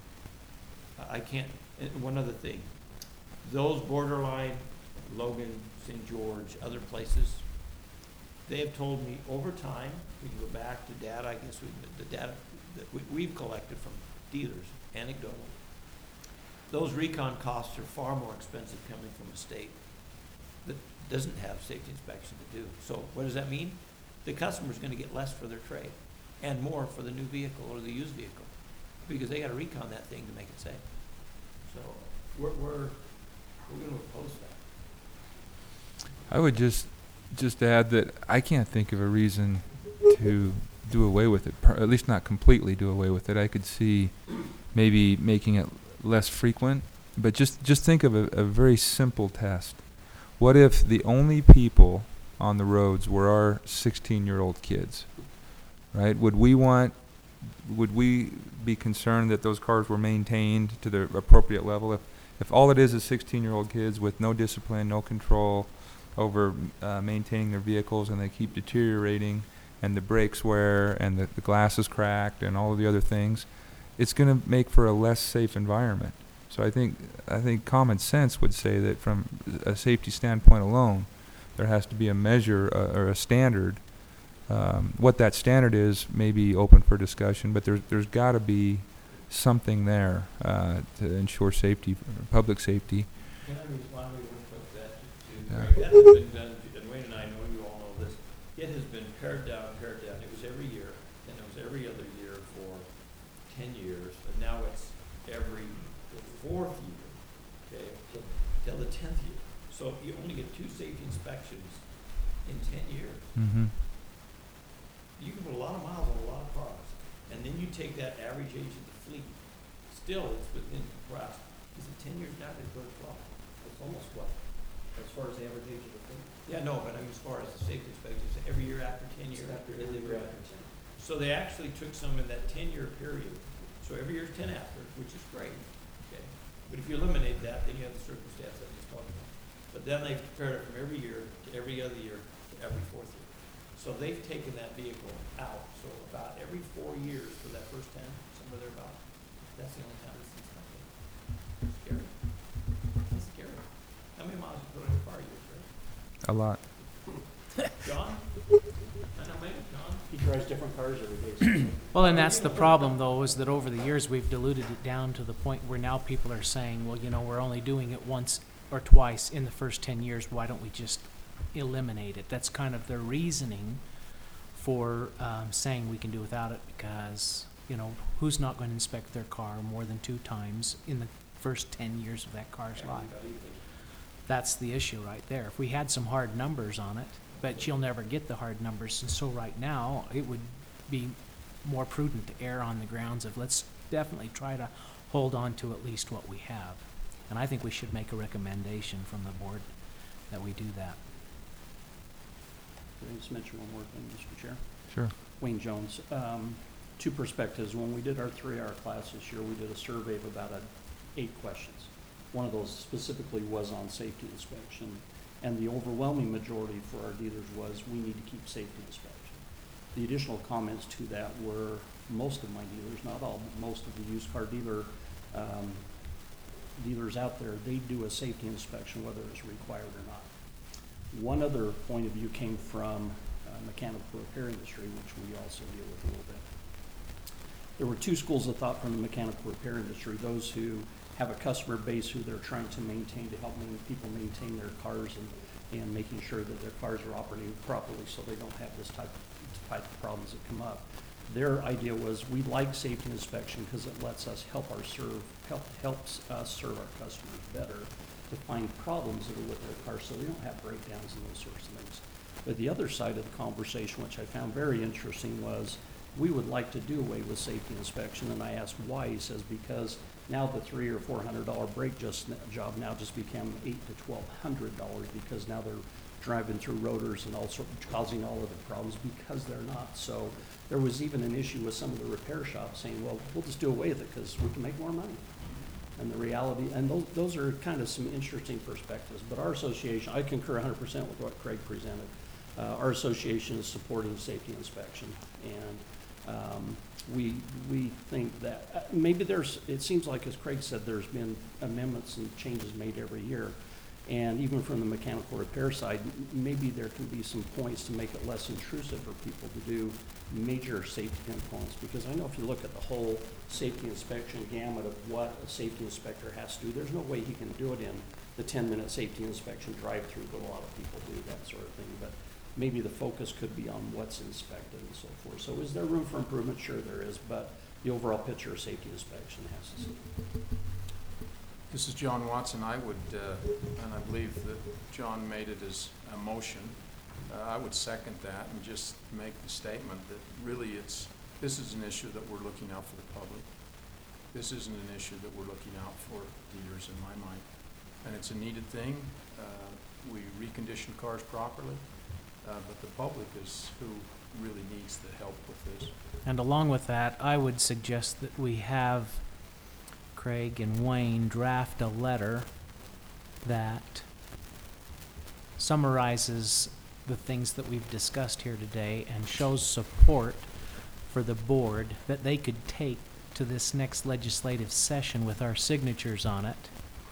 I can't, one other thing. Those borderline, Logan, St. George, other places, they have told me over time, we can go back to data, I guess the data that we've collected from dealers, anecdotal, those recon costs are far more expensive coming from a state that doesn't have safety inspection to do. So what does that mean? The customer's gonna get less for their trade and more for the new vehicle or the used vehicle, because they gotta recon that thing to make it safe. So we're gonna oppose that. I would just add that I can't think of a reason to do away with it, at least not completely do away with it. I could see maybe making it less frequent, but just think of a very simple test. What if the only people on the roads were our 16-year-old kids, right? Would we be concerned that those cars were maintained to the appropriate level? If all it is 16-year-old kids with no discipline, no control over maintaining their vehicles, and they keep deteriorating, and the brakes wear, and the glass is cracked, and all of the other things, it's going to make for a less safe environment. So I think common sense would say that from a safety standpoint alone, there has to be a measure or a standard. What that standard is may be open for discussion, but there's got to be something there to ensure safety, public safety. Can I respond to one quick that Yeah. That has been done, and Wayne and I know you all know this. It has been pared down. It was every year, and it was every other year for 10 years, and now it's every fourth year, okay, till the 10th year. So you only get 2 safety inspections in 10 years. Mm-hmm. You can put a lot of miles on a lot of cars, and then you take that average age of the fleet, still it's within grasp. Is it 10 years now? It's 12. It's almost what? As far as the average age of the fleet? Yeah, no, but I mean, as far as the safety inspections, every year after 10 years. So they actually took some in that 10-year period. So every year is 10 after, which is great, okay? But if you eliminate that, then you have the circumstance I just talked about. But then they've compared it from every year to every other year to every fourth year. So they've taken that vehicle out, so about every 4 years for that first 10, somewhere thereabout. That's the only time it's inspected. Scary. That's scary. How many miles you put on your car a year, Chris? A lot. John? I know, maybe, John? He drives different cars every day. Well, and that's the problem, though, is that over the years, we've diluted it down to the point where now people are saying, well, you know, we're only doing it once or twice in the first 10 years. Why don't we just eliminate it? That's kind of their reasoning for saying we can do without it, because, you know, who's not going to inspect their car more than 2 times in the first 10 years of that car's life? That's the issue right there. If we had some hard numbers on it, but you'll never get the hard numbers, and so right now, it would be more prudent to err on the grounds of let's definitely try to hold on to at least what we have. And I think we should make a recommendation from the board that we do that. Can I just mention one more thing, Mr. Chair? Sure. Wayne Jones. 2 perspectives. When we did our 3-hour class this year, we did a survey of about 8 questions. One of those specifically was on safety inspection, and the overwhelming majority for our dealers was we need to keep safety inspection. The additional comments to that were most of my dealers, not all, but most of the used car dealers out there, they do a safety inspection whether it's required or not. One other point of view came from mechanical repair industry, which we also deal with a little bit. There were 2 schools of thought from the mechanical repair industry: those who have a customer base who they're trying to maintain to help people maintain their cars and making sure that their cars are operating properly so they don't have this type of problems that come up. Their idea was we like safety inspection because it lets us helps us serve our customers better to find problems that are with their cars so they don't have breakdowns and those sorts of things. But the other side of the conversation, which I found very interesting, was we would like to do away with safety inspection. And I asked why. He says because now the $300 or $400 brake job now just became $800 to $1,200 because now they're driving through rotors and also causing all of the problems because they're not. So there was even an issue with some of the repair shops saying, well, we'll just do away with it because we can make more money. And the reality, and those are kind of some interesting perspectives. But our association, I concur 100% with what Craig presented. Our association is supporting safety inspection, and we think that maybe it seems like, as Craig said, there's been amendments and changes made every year. And even from the mechanical repair side, maybe there can be some points to make it less intrusive for people to do major safety components. Because I know if you look at the whole safety inspection gamut of what a safety inspector has to do, there's no way he can do it in the 10-minute safety inspection drive-through that a lot of people do, that sort of thing. But maybe the focus could be on what's inspected and so forth. So is there room for improvement? Sure there is, but the overall picture of safety inspection has to see. This is John Watson. I would, and I believe that John made it as a motion, I would second that and just make the statement that really this is an issue that we're looking out for the public. This isn't an issue that we're looking out for dealers in my mind. And it's a needed thing. We recondition cars properly, but the public is who really needs the help with this. And along with that, I would suggest that we have Craig and Wayne draft a letter that summarizes the things that we've discussed here today and shows support for the board that they could take to this next legislative session with our signatures on it,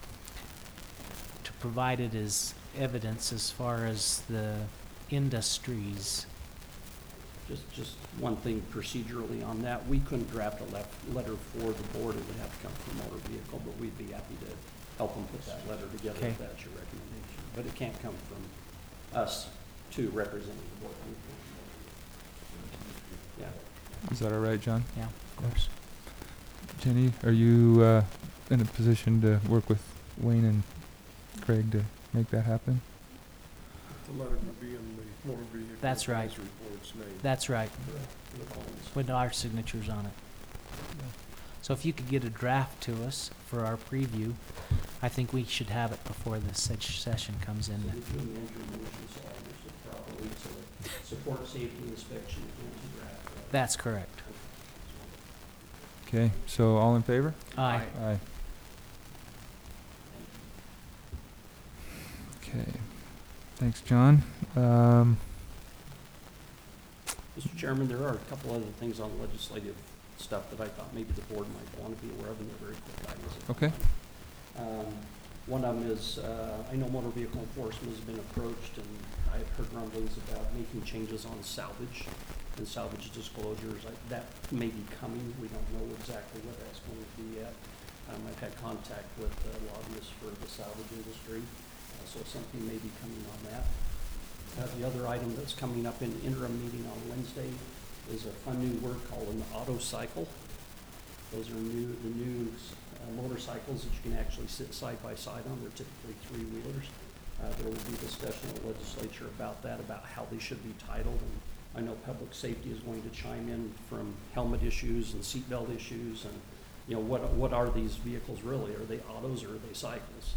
to provide it as evidence as far as the industries. Just one thing procedurally on that, we couldn't draft a letter for the board, it would have to come from motor vehicle, but we'd be happy to help them put that letter together Okay. if that's your recommendation. But it can't come from us to representing the board. Yeah. Is that all right, John? Yeah, of course. Jenny, are you in a position to work with Wayne and Craig to make that happen? The letter would be in the motor vehicle. That's right. advisory board's name. That's right, For the phones. with our signatures on it. So if you could get a draft to us for our preview, I think we should have it before the session comes So in. if you amend your motion, so I understood properly, so that support safety inspection and to draft. That's correct. Okay, so all in favor? Aye. Aye. Okay, thanks, John. Mr. Chairman, there are a couple other things on legislative stuff that I thought maybe the board might want to be aware of, and they're very quick items. if Okay. you mind. One of them is, I know motor vehicle enforcement has been approached, and I've heard rumblings about making changes on salvage and salvage disclosures. That may be coming. We don't know exactly what that's going to be yet. I've had contact with lobbyists for the salvage industry, so something may be coming on that. The other item that's coming up in the interim meeting on Wednesday is a fun new word called an auto cycle. Those are the new motorcycles that you can actually sit side by side on. They're typically three-wheelers. There will be discussion at the legislature about that, about how they should be titled. And I know public safety is going to chime in from helmet issues and seatbelt issues, and what are these vehicles really? Are they autos or are they cycles?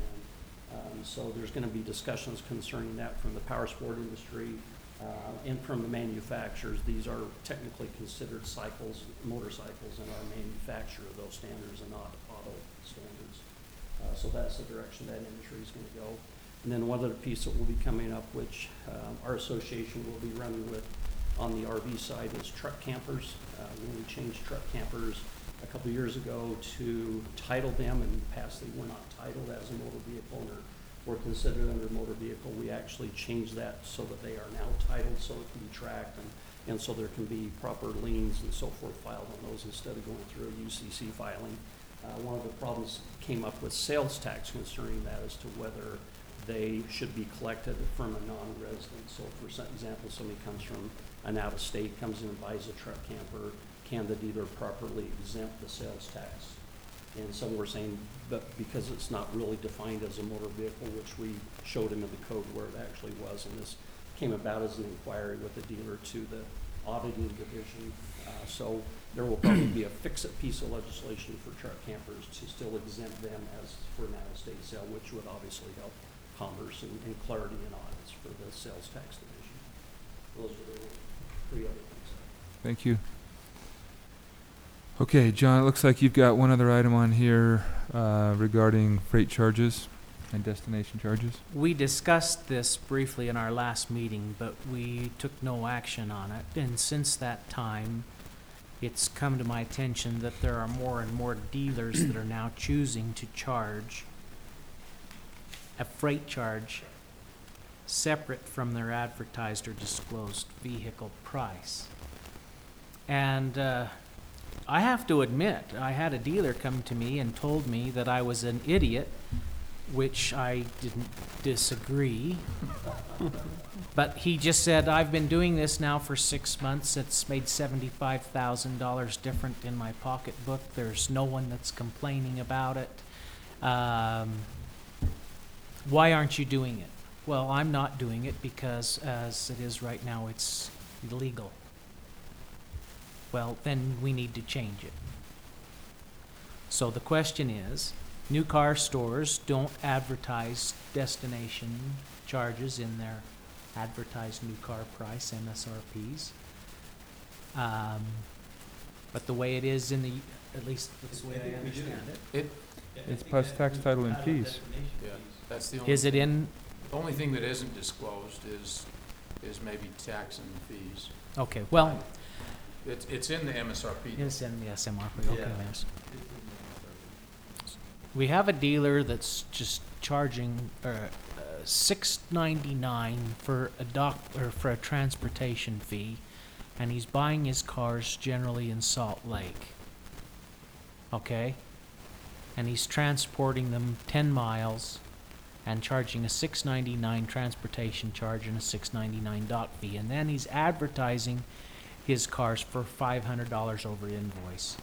And so there's going to be discussions concerning that from the power sport industry and from the manufacturers. These are technically considered cycles, motorcycles, and are manufacturer of those standards and not auto standards. So that's the direction that industry is going to go. And then one other piece that will be coming up, which our association will be running with on the RV side, is truck campers. When we changed truck campers a couple of years ago to title them, in the past they were not titled as a motor vehicle or were considered under motor vehicle, we actually changed that so that they are now titled, so it can be tracked, and so there can be proper liens and so forth filed on those instead of going through a UCC filing. One of the problems came up with sales tax concerning that as to whether they should be collected from a non-resident. So for example, somebody comes from an out-of-state, comes in and buys a truck camper, can the dealer properly exempt the sales tax? And some were saying, but because it's not really defined as a motor vehicle, which we showed him in the code where it actually was, and this came about as an inquiry with the dealer to the auditing division. So there will probably be a fix-it piece of legislation for truck campers to still exempt them as for an out-of-state sale, which would obviously help commerce and clarity in audits for the sales tax division. Those are the three other things. Thank you. Okay, John, it looks like you've got one other item on here regarding freight charges and destination charges. We discussed this briefly in our last meeting, but we took no action on it. And since that time, it's come to my attention that there are more and more dealers that are now choosing to charge a freight charge separate from their advertised or disclosed vehicle price. And I have to admit, I had a dealer come to me and told me that I was an idiot, which I didn't disagree. But he just said, I've been doing this now for 6 months. It's made $75,000 different in my pocketbook. There's no one that's complaining about it. Why aren't you doing it? well, I'm not doing it because as it is right now, it's illegal. Well, then we need to change it. So the question is, new car stores don't advertise destination charges in their advertised new car price, MSRPs. But the way it is in the, at least that's the way I understand it. It's plus tax, title, and fees. Yeah, that's the only. Is it in, The only thing that isn't disclosed is maybe tax and fees. okay, well, It's in the MSRP. it's in the SMRP, okay, Yeah. yes. We have a dealer that's just charging $6.99 for for a transportation fee, and he's buying his cars generally in Salt Lake. Okay, and he's transporting them 10 miles, and charging a $6.99 transportation charge and a $6.99 dock fee, and then he's advertising his cars for $500 over invoice,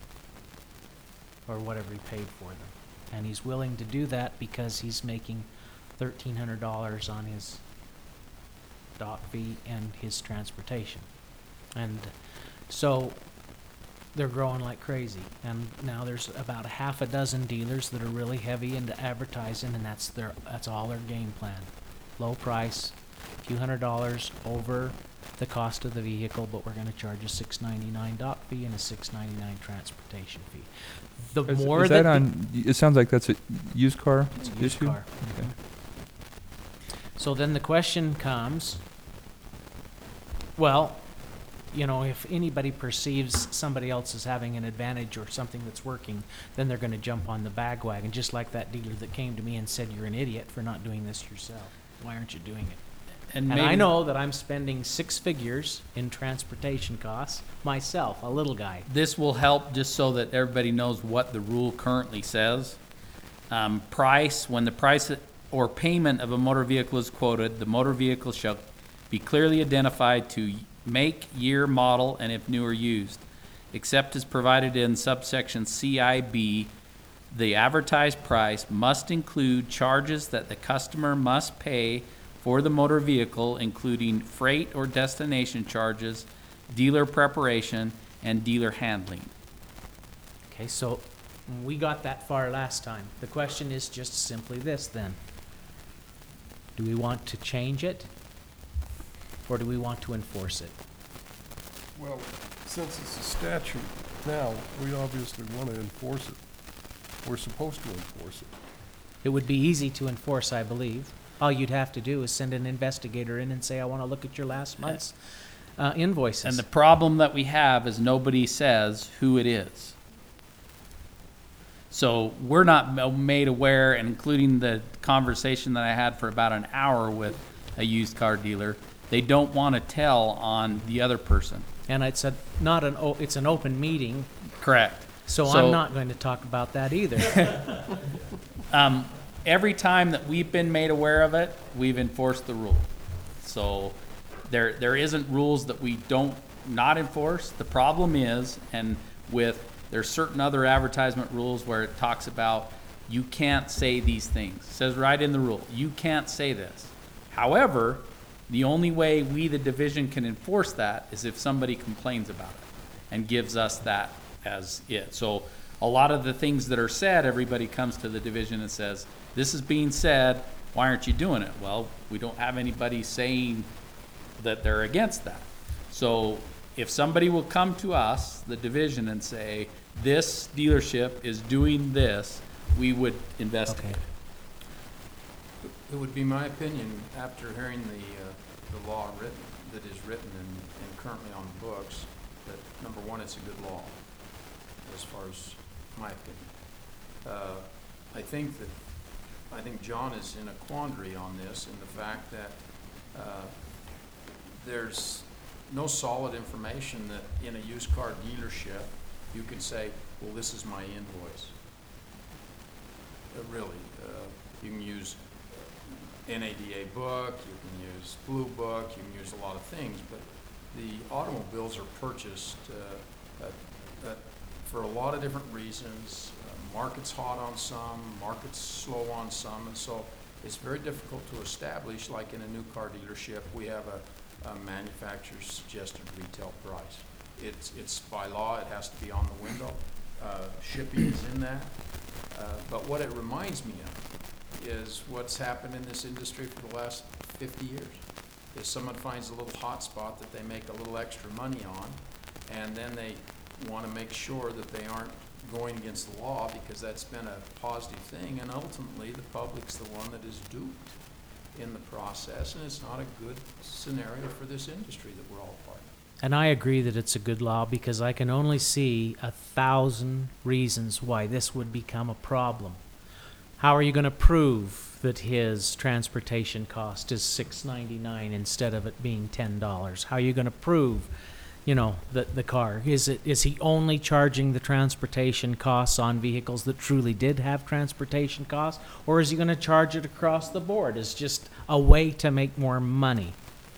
or whatever he paid for them. And he's willing to do that because he's making $1,300 on his dock fee and his transportation. And so they're growing like crazy. And now there's about a half a dozen dealers that are really heavy into advertising, and that's all their game plan. Low price, a few $100s over the cost of the vehicle, but we're going to charge a $6.99 dock fee and a $6.99 transportation fee. The more Is that on, it sounds like that's a used car it's a issue? used car. Okay. So then the question comes, well, you know, if anybody perceives somebody else as having an advantage or something that's working, then they're going to jump on the bagwagon, just like that dealer that came to me and said, you're an idiot for not doing this yourself. Why aren't you doing it? And I maybe- know that I'm spending 6 figures in transportation costs myself, a little guy. This will help just so that everybody knows what the rule currently says. Price, when the price or payment of a motor vehicle is quoted, the motor vehicle shall be clearly identified to make, year, model, and if new or used, except as provided in subsection CIB. The advertised price must include charges that the customer must pay for the motor vehicle, including freight or destination charges, dealer preparation, and dealer handling. Okay, so we got that far last time. The question is just simply this then. Do we want to change it, or do we want to enforce it? Well, since it's a statute now, we obviously want to enforce it. We're supposed to enforce it. It would be easy to enforce, I believe. All you'd have to do is send an investigator in and say, I want to look at your last month's invoices. And the problem that we have is nobody says who it is. So we're not made aware, and including the conversation that I had for about an hour with a used car dealer, they don't want to tell on the other person. And it's it's an open meeting, Correct. so I'm not going to talk about that either. Every time that we've been made aware of it, we've enforced the rule. So there isn't rules that we don't not enforce. The problem is, and there's certain other advertisement rules where it talks about you can't say these things. It says right in the rule, you can't say this. However, the only way we, the division, can enforce that is if somebody complains about it and gives us that as it. So a lot of the things that are said, everybody comes to the division and says, this is being said, why aren't you doing it? Well, we don't have anybody saying that they're against that. So if somebody will come to us, the division, and say, this dealership is doing this, we would investigate. Okay. It would be my opinion, after hearing the law written, that is written and currently on the books, that number one, it's a good law, as far as my opinion. I think John is in a quandary on this, in the fact that there's no solid information that in a used car dealership, you can say, well, this is my invoice. Really, you can use NADA book, you can use Blue Book, you can use a lot of things, but the automobiles are purchased for a lot of different reasons. Market's hot on some, market's slow on some, and so It's very difficult to establish, like in a new car dealership, we have a manufacturer's suggested retail price. It's by law, it has to be on the window. Shipping is in that. But what it reminds me of is what's happened in this industry for the last 50 years. Is someone finds a little hot spot that they make a little extra money on, and then they want to make sure that they aren't going against the law, because that's been a positive thing, and ultimately the public's the one that is duped in the process, and it's not a good scenario for this industry that we're all part of. And I agree that it's a good law, because I can only see 1,000 reasons why this would become a problem. How are you going to prove that his transportation cost is $6.99 instead of it being $10? How are you going to prove, that the car is he only charging the transportation costs on vehicles that truly did have transportation costs, or is he going to charge it across the board as just a way to make more money?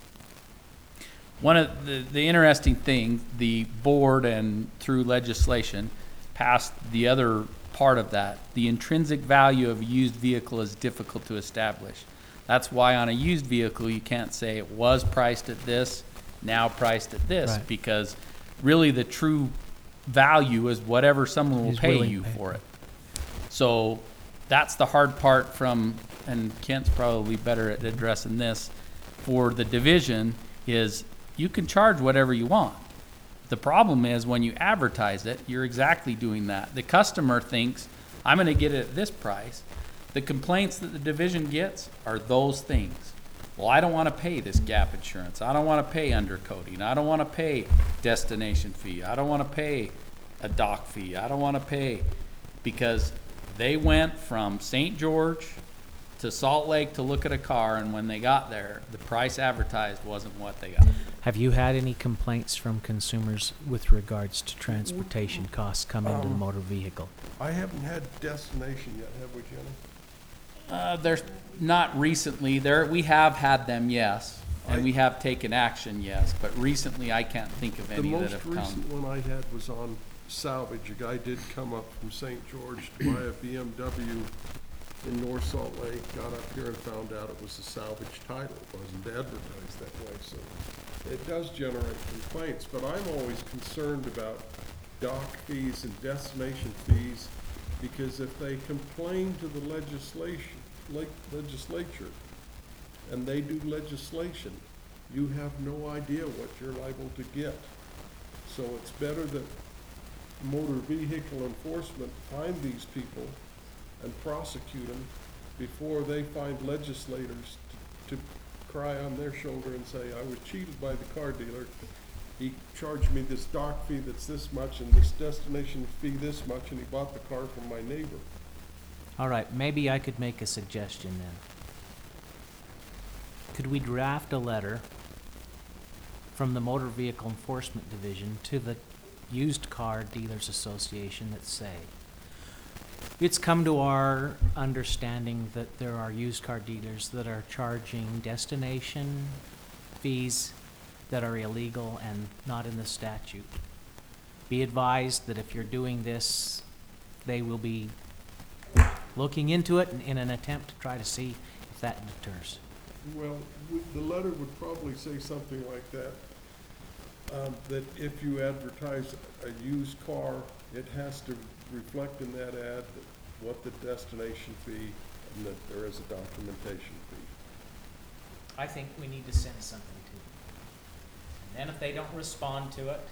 One of the interesting thing, the board and through legislation passed the other part of that. The intrinsic value of a used vehicle is difficult to establish. That's why on a used vehicle you can't say it was priced at this, now priced at this, Right. because really the true value is whatever someone will He's pay willing you to pay. for it. So that's the hard part and Kent's probably better at addressing this, for the division is you can charge whatever you want. The problem is when you advertise it, you're exactly doing that. The customer thinks, I'm going to get it at this price. The complaints that the division gets are those things. Well, I don't want to pay this gap insurance. I don't want to pay undercoating. I don't want to pay destination fee. I don't want to pay a dock fee. I don't want to pay, because they went from St. George to Salt Lake to look at a car, and when they got there, the price advertised wasn't what they got. Have you had any complaints from consumers with regards to transportation costs coming into the motor vehicle? I haven't had destination yet, have we, Jenny? There's not recently. We have had them, yes, and we have taken action, yes, but recently I can't think of any that have The most come. recent one I had was on salvage. A guy did come up from St. George to buy a BMW in North Salt Lake, got up here and found out it was a salvage title. It wasn't advertised that way, so it does generate complaints. But I'm always concerned about dock fees and destination fees, because if they complain to the legislature, and they do legislation, you have no idea what you're liable to get. So it's better that motor vehicle enforcement find these people and prosecute them before they find legislators to cry on their shoulder and say, I was cheated by the car dealer. He charged me this dock fee that's this much and this destination fee this much, and he bought the car from my neighbor. All right, maybe I could make a suggestion then. Could we draft a letter from the Motor Vehicle Enforcement Division to the Used Car Dealers Association that say, it's come to our understanding that there are used car dealers that are charging destination fees that are illegal and not in the statute. Be advised that if you're doing this, they will be looking into it in an attempt to try to see if that deters. Well, the letter would probably say something like that, that if you advertise a used car, it has to reflect in that ad what the destination fee, and that there is a documentation fee. I think we need to send something to them. And then if they don't respond to it,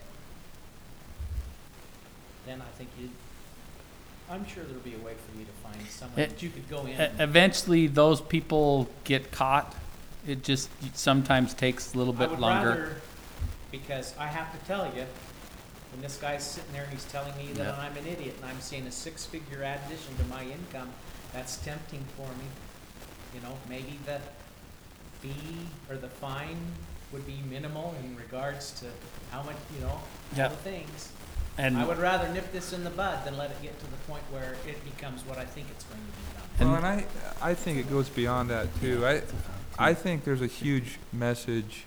then I think I'm sure there'll be a way for you to find someone that you could go in. Eventually, those people get caught. It just sometimes takes a little bit I would longer. rather, because I have to tell you, when this guy's sitting there and he's telling me that Yeah. I'm an idiot and I'm seeing a 6-figure addition to my income, that's tempting for me. Maybe the fee or the fine would be minimal in regards to how much, all Yeah. the things. And I would rather nip this in the bud than let it get to the point where it becomes what I think it's going to become. Well, and I think it goes beyond that too. I think there's a huge message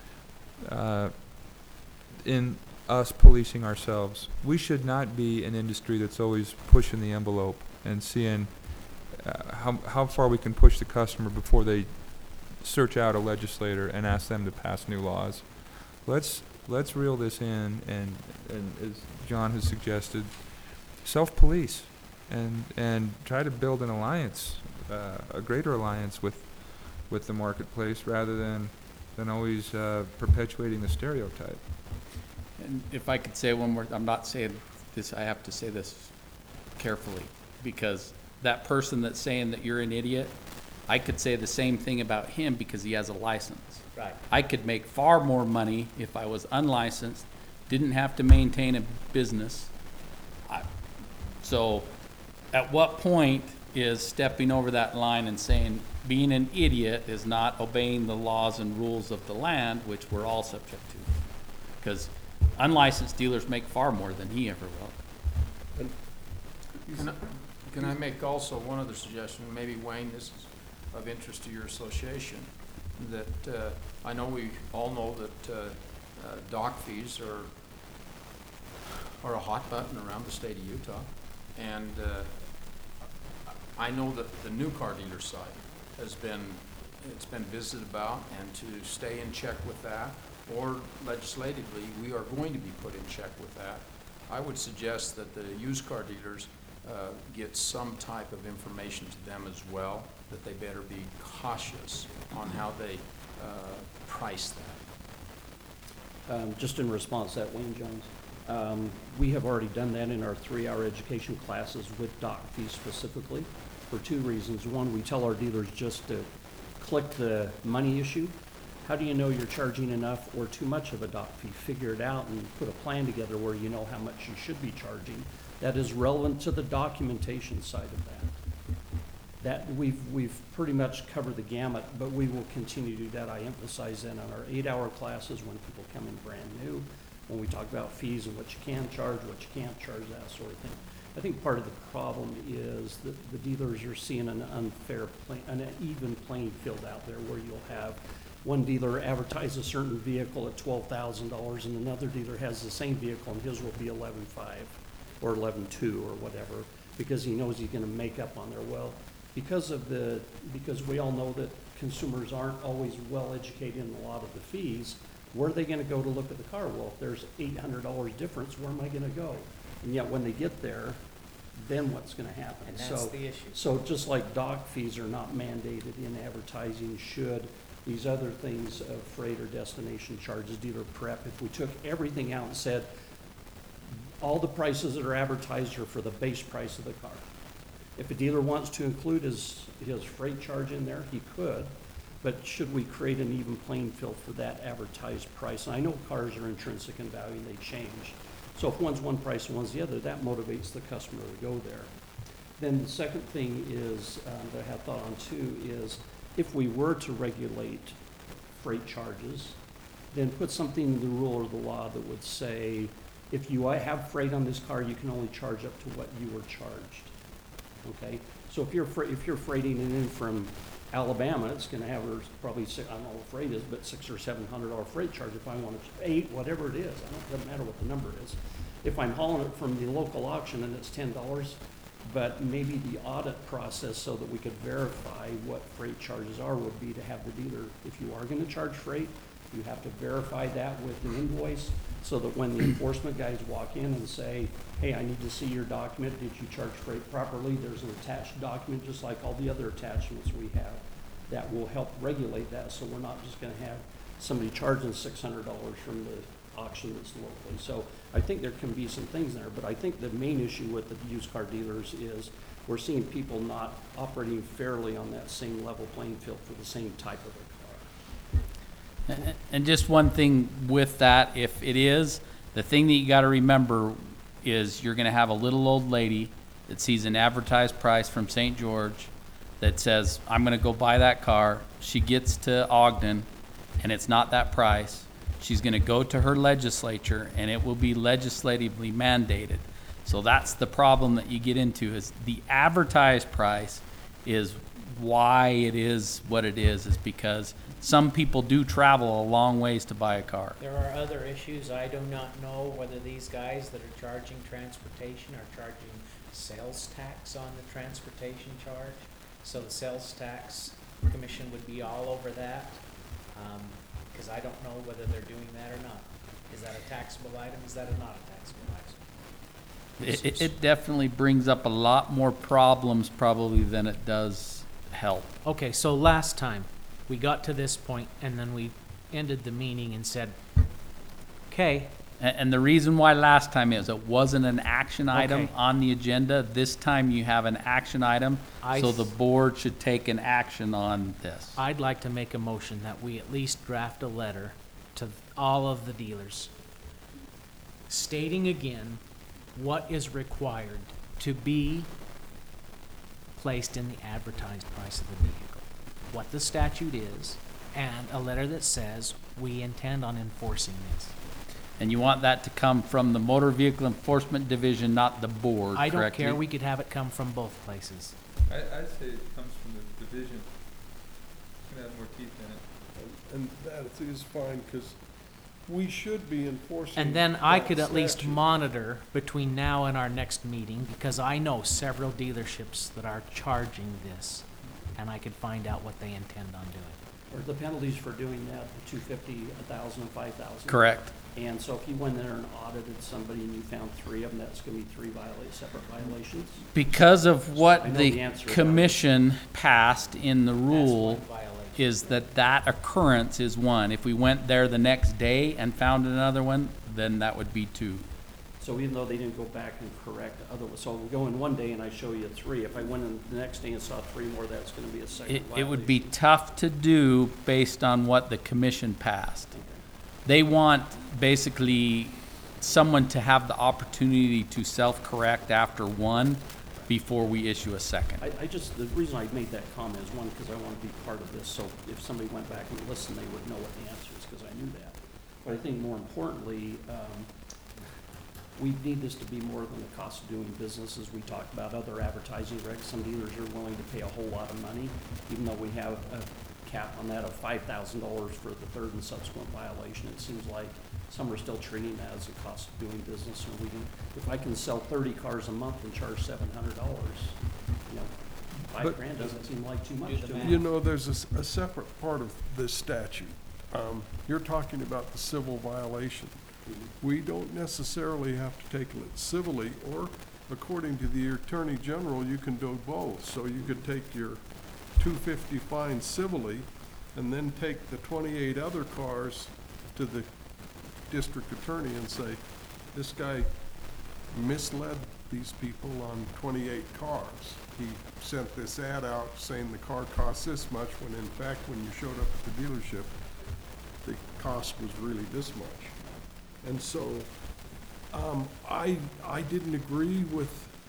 in us policing ourselves. We should not be an industry that's always pushing the envelope and seeing how far we can push the customer before they search out a legislator and ask them to pass new laws. Let's reel this in and as John has suggested, self-police and try to build an alliance, a greater alliance with the marketplace rather than always perpetuating the stereotype. And if I could say one more, I'm not saying this, I have to say this carefully, because that person that's saying that you're an idiot, I could say the same thing about him because he has a license. Right. I could make far more money if I was unlicensed, didn't have to maintain a business. So at what point is stepping over that line and saying being an idiot is not obeying the laws and rules of the land, which we're all subject to? Because unlicensed dealers make far more than he ever will. Can I make also one other suggestion? Maybe Wayne, this is of interest to your association, that I know we all know that dock fees are a hot button around the state of Utah. And I know that the new car dealer side it's been visited about, and to stay in check with that, or legislatively, we are going to be put in check with that. I would suggest that the used car dealers get some type of information to them as well, that they better be cautious on how they price that. Just in response to that, Wayne Jones, we have already done that in our 3-hour education classes with dock fees specifically for 2 reasons. One, we tell our dealers just to click the money issue. How do you know you're charging enough or too much of a dock fee? Figure it out and put a plan together where you know how much you should be charging. That is relevant to the documentation side of that. That we've pretty much covered the gamut, but we will continue to do that. I emphasize that on our 8-hour classes when people come in brand new, when we talk about fees and what you can charge, what you can't charge, that sort of thing. I think part of the problem is that the dealers are seeing an uneven playing field out there where you'll have one dealer advertise a certain vehicle at $12,000 and another dealer has the same vehicle and his will be $11,500 or $11,200 or whatever, because he knows he's gonna make up on there. Well, because we all know that consumers aren't always well educated in a lot of the fees, where are they gonna go to look at the car? Well, if there's $800 difference, where am I gonna go? And yet when they get there, then what's gonna happen? And that's the issue. So just like dock fees are not mandated in advertising, should these other things of freight or destination charges, dealer prep, if we took everything out and said, all the prices that are advertised are for the base price of the car. If a dealer wants to include his freight charge in there, he could, but should we create an even playing field for that advertised price? And I know cars are intrinsic in value and they change. So if one's one price and one's the other, that motivates the customer to go there. Then the second thing is, that I have thought on too, is if we were to regulate freight charges, then put something in the rule or the law that would say, if you have freight on this car, you can only charge up to what you were charged. Okay, so if you're freighting it in from Alabama, it's going to have probably I don't know what freight is, but $600 or $700 freight charge. If I want to $8, whatever it is, it doesn't matter what the number is. If I'm hauling it from the local auction and it's $10, but maybe the audit process so that we could verify what freight charges are would be to have the dealer, if you are going to charge freight, you have to verify that with an invoice so that when the enforcement guys walk in and say, hey, I need to see your document, did you charge freight properly? There's an attached document just like all the other attachments we have that will help regulate that, so we're not just gonna have somebody charging $600 from the auction that's locally. So I think there can be some things there, but I think the main issue with the used car dealers is we're seeing people not operating fairly on that same level playing field for the same type of a car. And just one thing with that, if it is, the thing that you got to remember is you're going to have a little old lady that sees an advertised price from St. George that says, I'm going to go buy that car. She gets to Ogden and it's not that price. She's going to go to her legislature and it will be legislatively mandated. So that's the problem that you get into, is the advertised price is why it is what it is because some people do travel a long ways to buy a car. There are other issues. I do not know whether these guys that are charging transportation are charging sales tax on the transportation charge. So the sales tax commission would be all over that, because I don't know whether they're doing that or not. Is that a taxable item? Is that not a taxable item? It definitely brings up a lot more problems probably than it does help. Okay, so last time, we got to this point, and then we ended the meeting and said, okay, And the reason why last time is it wasn't an action item Okay. on the agenda. This time you have an action item, I so s- the board should take an action on this. I'd like to make a motion that we at least draft a letter to all of the dealers stating again what is required to be placed in the advertised price of the vehicle, what the statute is, and a letter that says we intend on enforcing this. And you want that to come from the Motor Vehicle Enforcement Division, not the board, I don't correctly? care, we could have it come from both places. I'd say it comes from the division. It's gonna have more teeth in it. And that is fine, because we should be enforcing. And then I that could at least statute. monitor between now and our next meeting, because I know several dealerships that are charging this, and I could find out what they intend on doing. Or the penalties for doing that, the 250, 1,000, and 5,000. Correct. And so if you went there and audited somebody and you found 3 of them, that's gonna be 3 separate violations? Because of I what know the the answer to that. commission passed in the That's rule one violation. is that occurrence is one. If we went there the next day and found another one, then that would be 2. So even though they didn't go back and correct the other, so we go in one day and I show you 3, if I went in the next day and saw 3 more, that's gonna be a second It violation. would be tough to do based on what the commission passed. Okay. They want basically someone to have the opportunity to self-correct after one before we issue a second. I just, the reason I made that comment is one, because I want to be part of this, so if somebody went back and listened, they would know what the answer is, because I knew that. But I think more importantly, we need this to be more than the cost of doing business, as we talked about other advertising regs. Some dealers are willing to pay a whole lot of money, even though we have a cap on that of $5,000 for the third and subsequent violation. It seems like some are still treating that as a cost of doing business, and we can, if I can sell 30 cars a month and charge $700, you know, But- $5,000 doesn't seem like too much Do the to math. me. You know, there's a separate part of this statute. You're talking about the civil violation. We don't necessarily have to take it civilly, or according to the Attorney General, you can do both. So you could take your 250 fine civilly, and then take the 28 other cars to the district attorney and say, this guy misled these people on 28 cars. He sent this ad out saying the car costs this much, when in fact, when you showed up at the dealership, the cost was really this much. And so, I didn't agree with,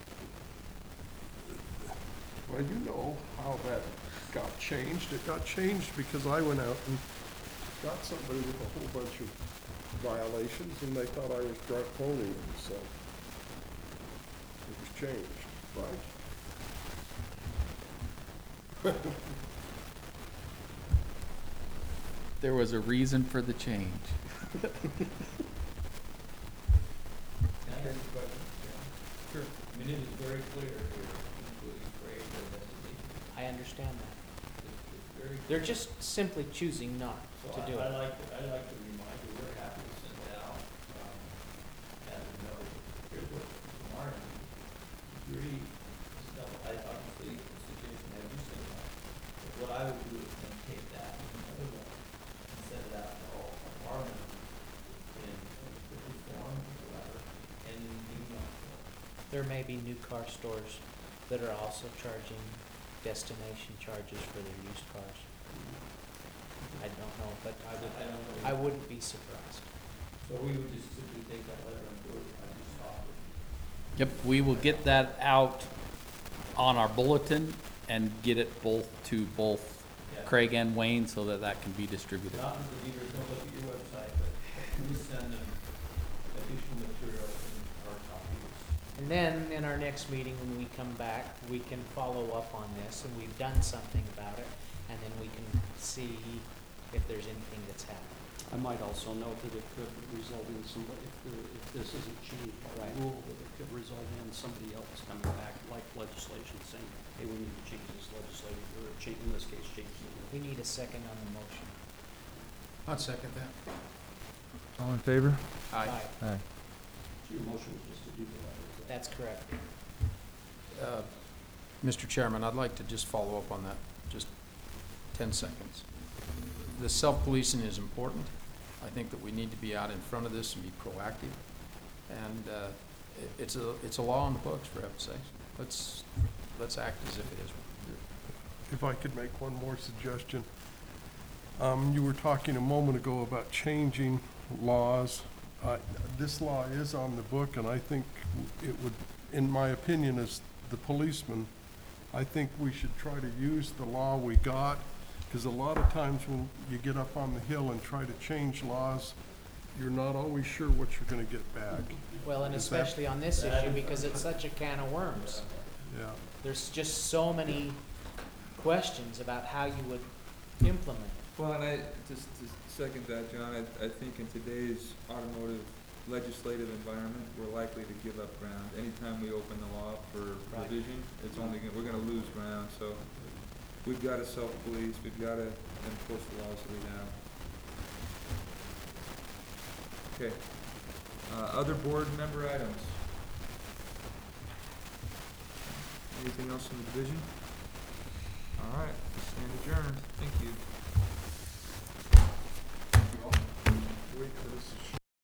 well, you know how that got changed. It got changed because I went out and got somebody with a whole bunch of violations, and they thought I was drunk ponying them, so it was changed, right? There was a reason for the change. Can I ask a question? Sure. I mean, it is very clear here, including Craig, that I understand that. it's very. They're just simply choosing not So to do I it. like to remind you, we're happy to send that out, as a note. Here's what, from our end, agree, stuff, obviously, the suggestion that you sent out. But what I would do is then take that, another one, and send it out to all of our members in written form, whatever, and in email form. There may be new car stores that are also charging destination charges for their used cars. I don't know, but I don't know. I wouldn't be surprised. So we would just simply take that letter and do it, I just offer. Yep, we will get that out on our bulletin and get it to both Yeah. Craig and Wayne so that that can be distributed. Not that the dealers don't look at your website, but we send them additional material and hard copies. And then in our next meeting, when we come back, we can follow up on this, and we've done something about it, and then we can see if there's anything that's happened. I might also note that it could result in somebody, if this isn't changed by Right. rule, that it could result in somebody else coming back, like legislation saying, hey, we need to change this legislation in this case, Jake Senior. We need a second on the motion. I'd second that. All in favor? Aye. Aye. So your motion was just to do the letter. That's correct. Mr. Chairman, I'd like to just follow up on that, just 10 seconds. The self-policing is important. I think that we need to be out in front of this and be proactive. And it's a law on the books, for heaven's sakes. Let's act as if it is. If I could make one more suggestion. You were talking a moment ago about changing laws. This law is on the book, and I think it would, in my opinion, as the policeman, I think we should try to use the law we got, because a lot of times when you get up on the hill and try to change laws, you're not always sure what you're gonna get back. Well, and Is that- especially on this issue, because it's such a can of worms. Yeah. There's just so many questions about how you would implement. Well, and I, just to second that, John, I think in today's automotive legislative environment, we're likely to give up ground. Anytime we open the law for Right. revision, it's only, we're gonna lose ground, so we've gotta self-police, we've gotta enforce the laws that we have. Okay, other board member items? Anything else in the division? All right, stand adjourned, thank you. Wait for this to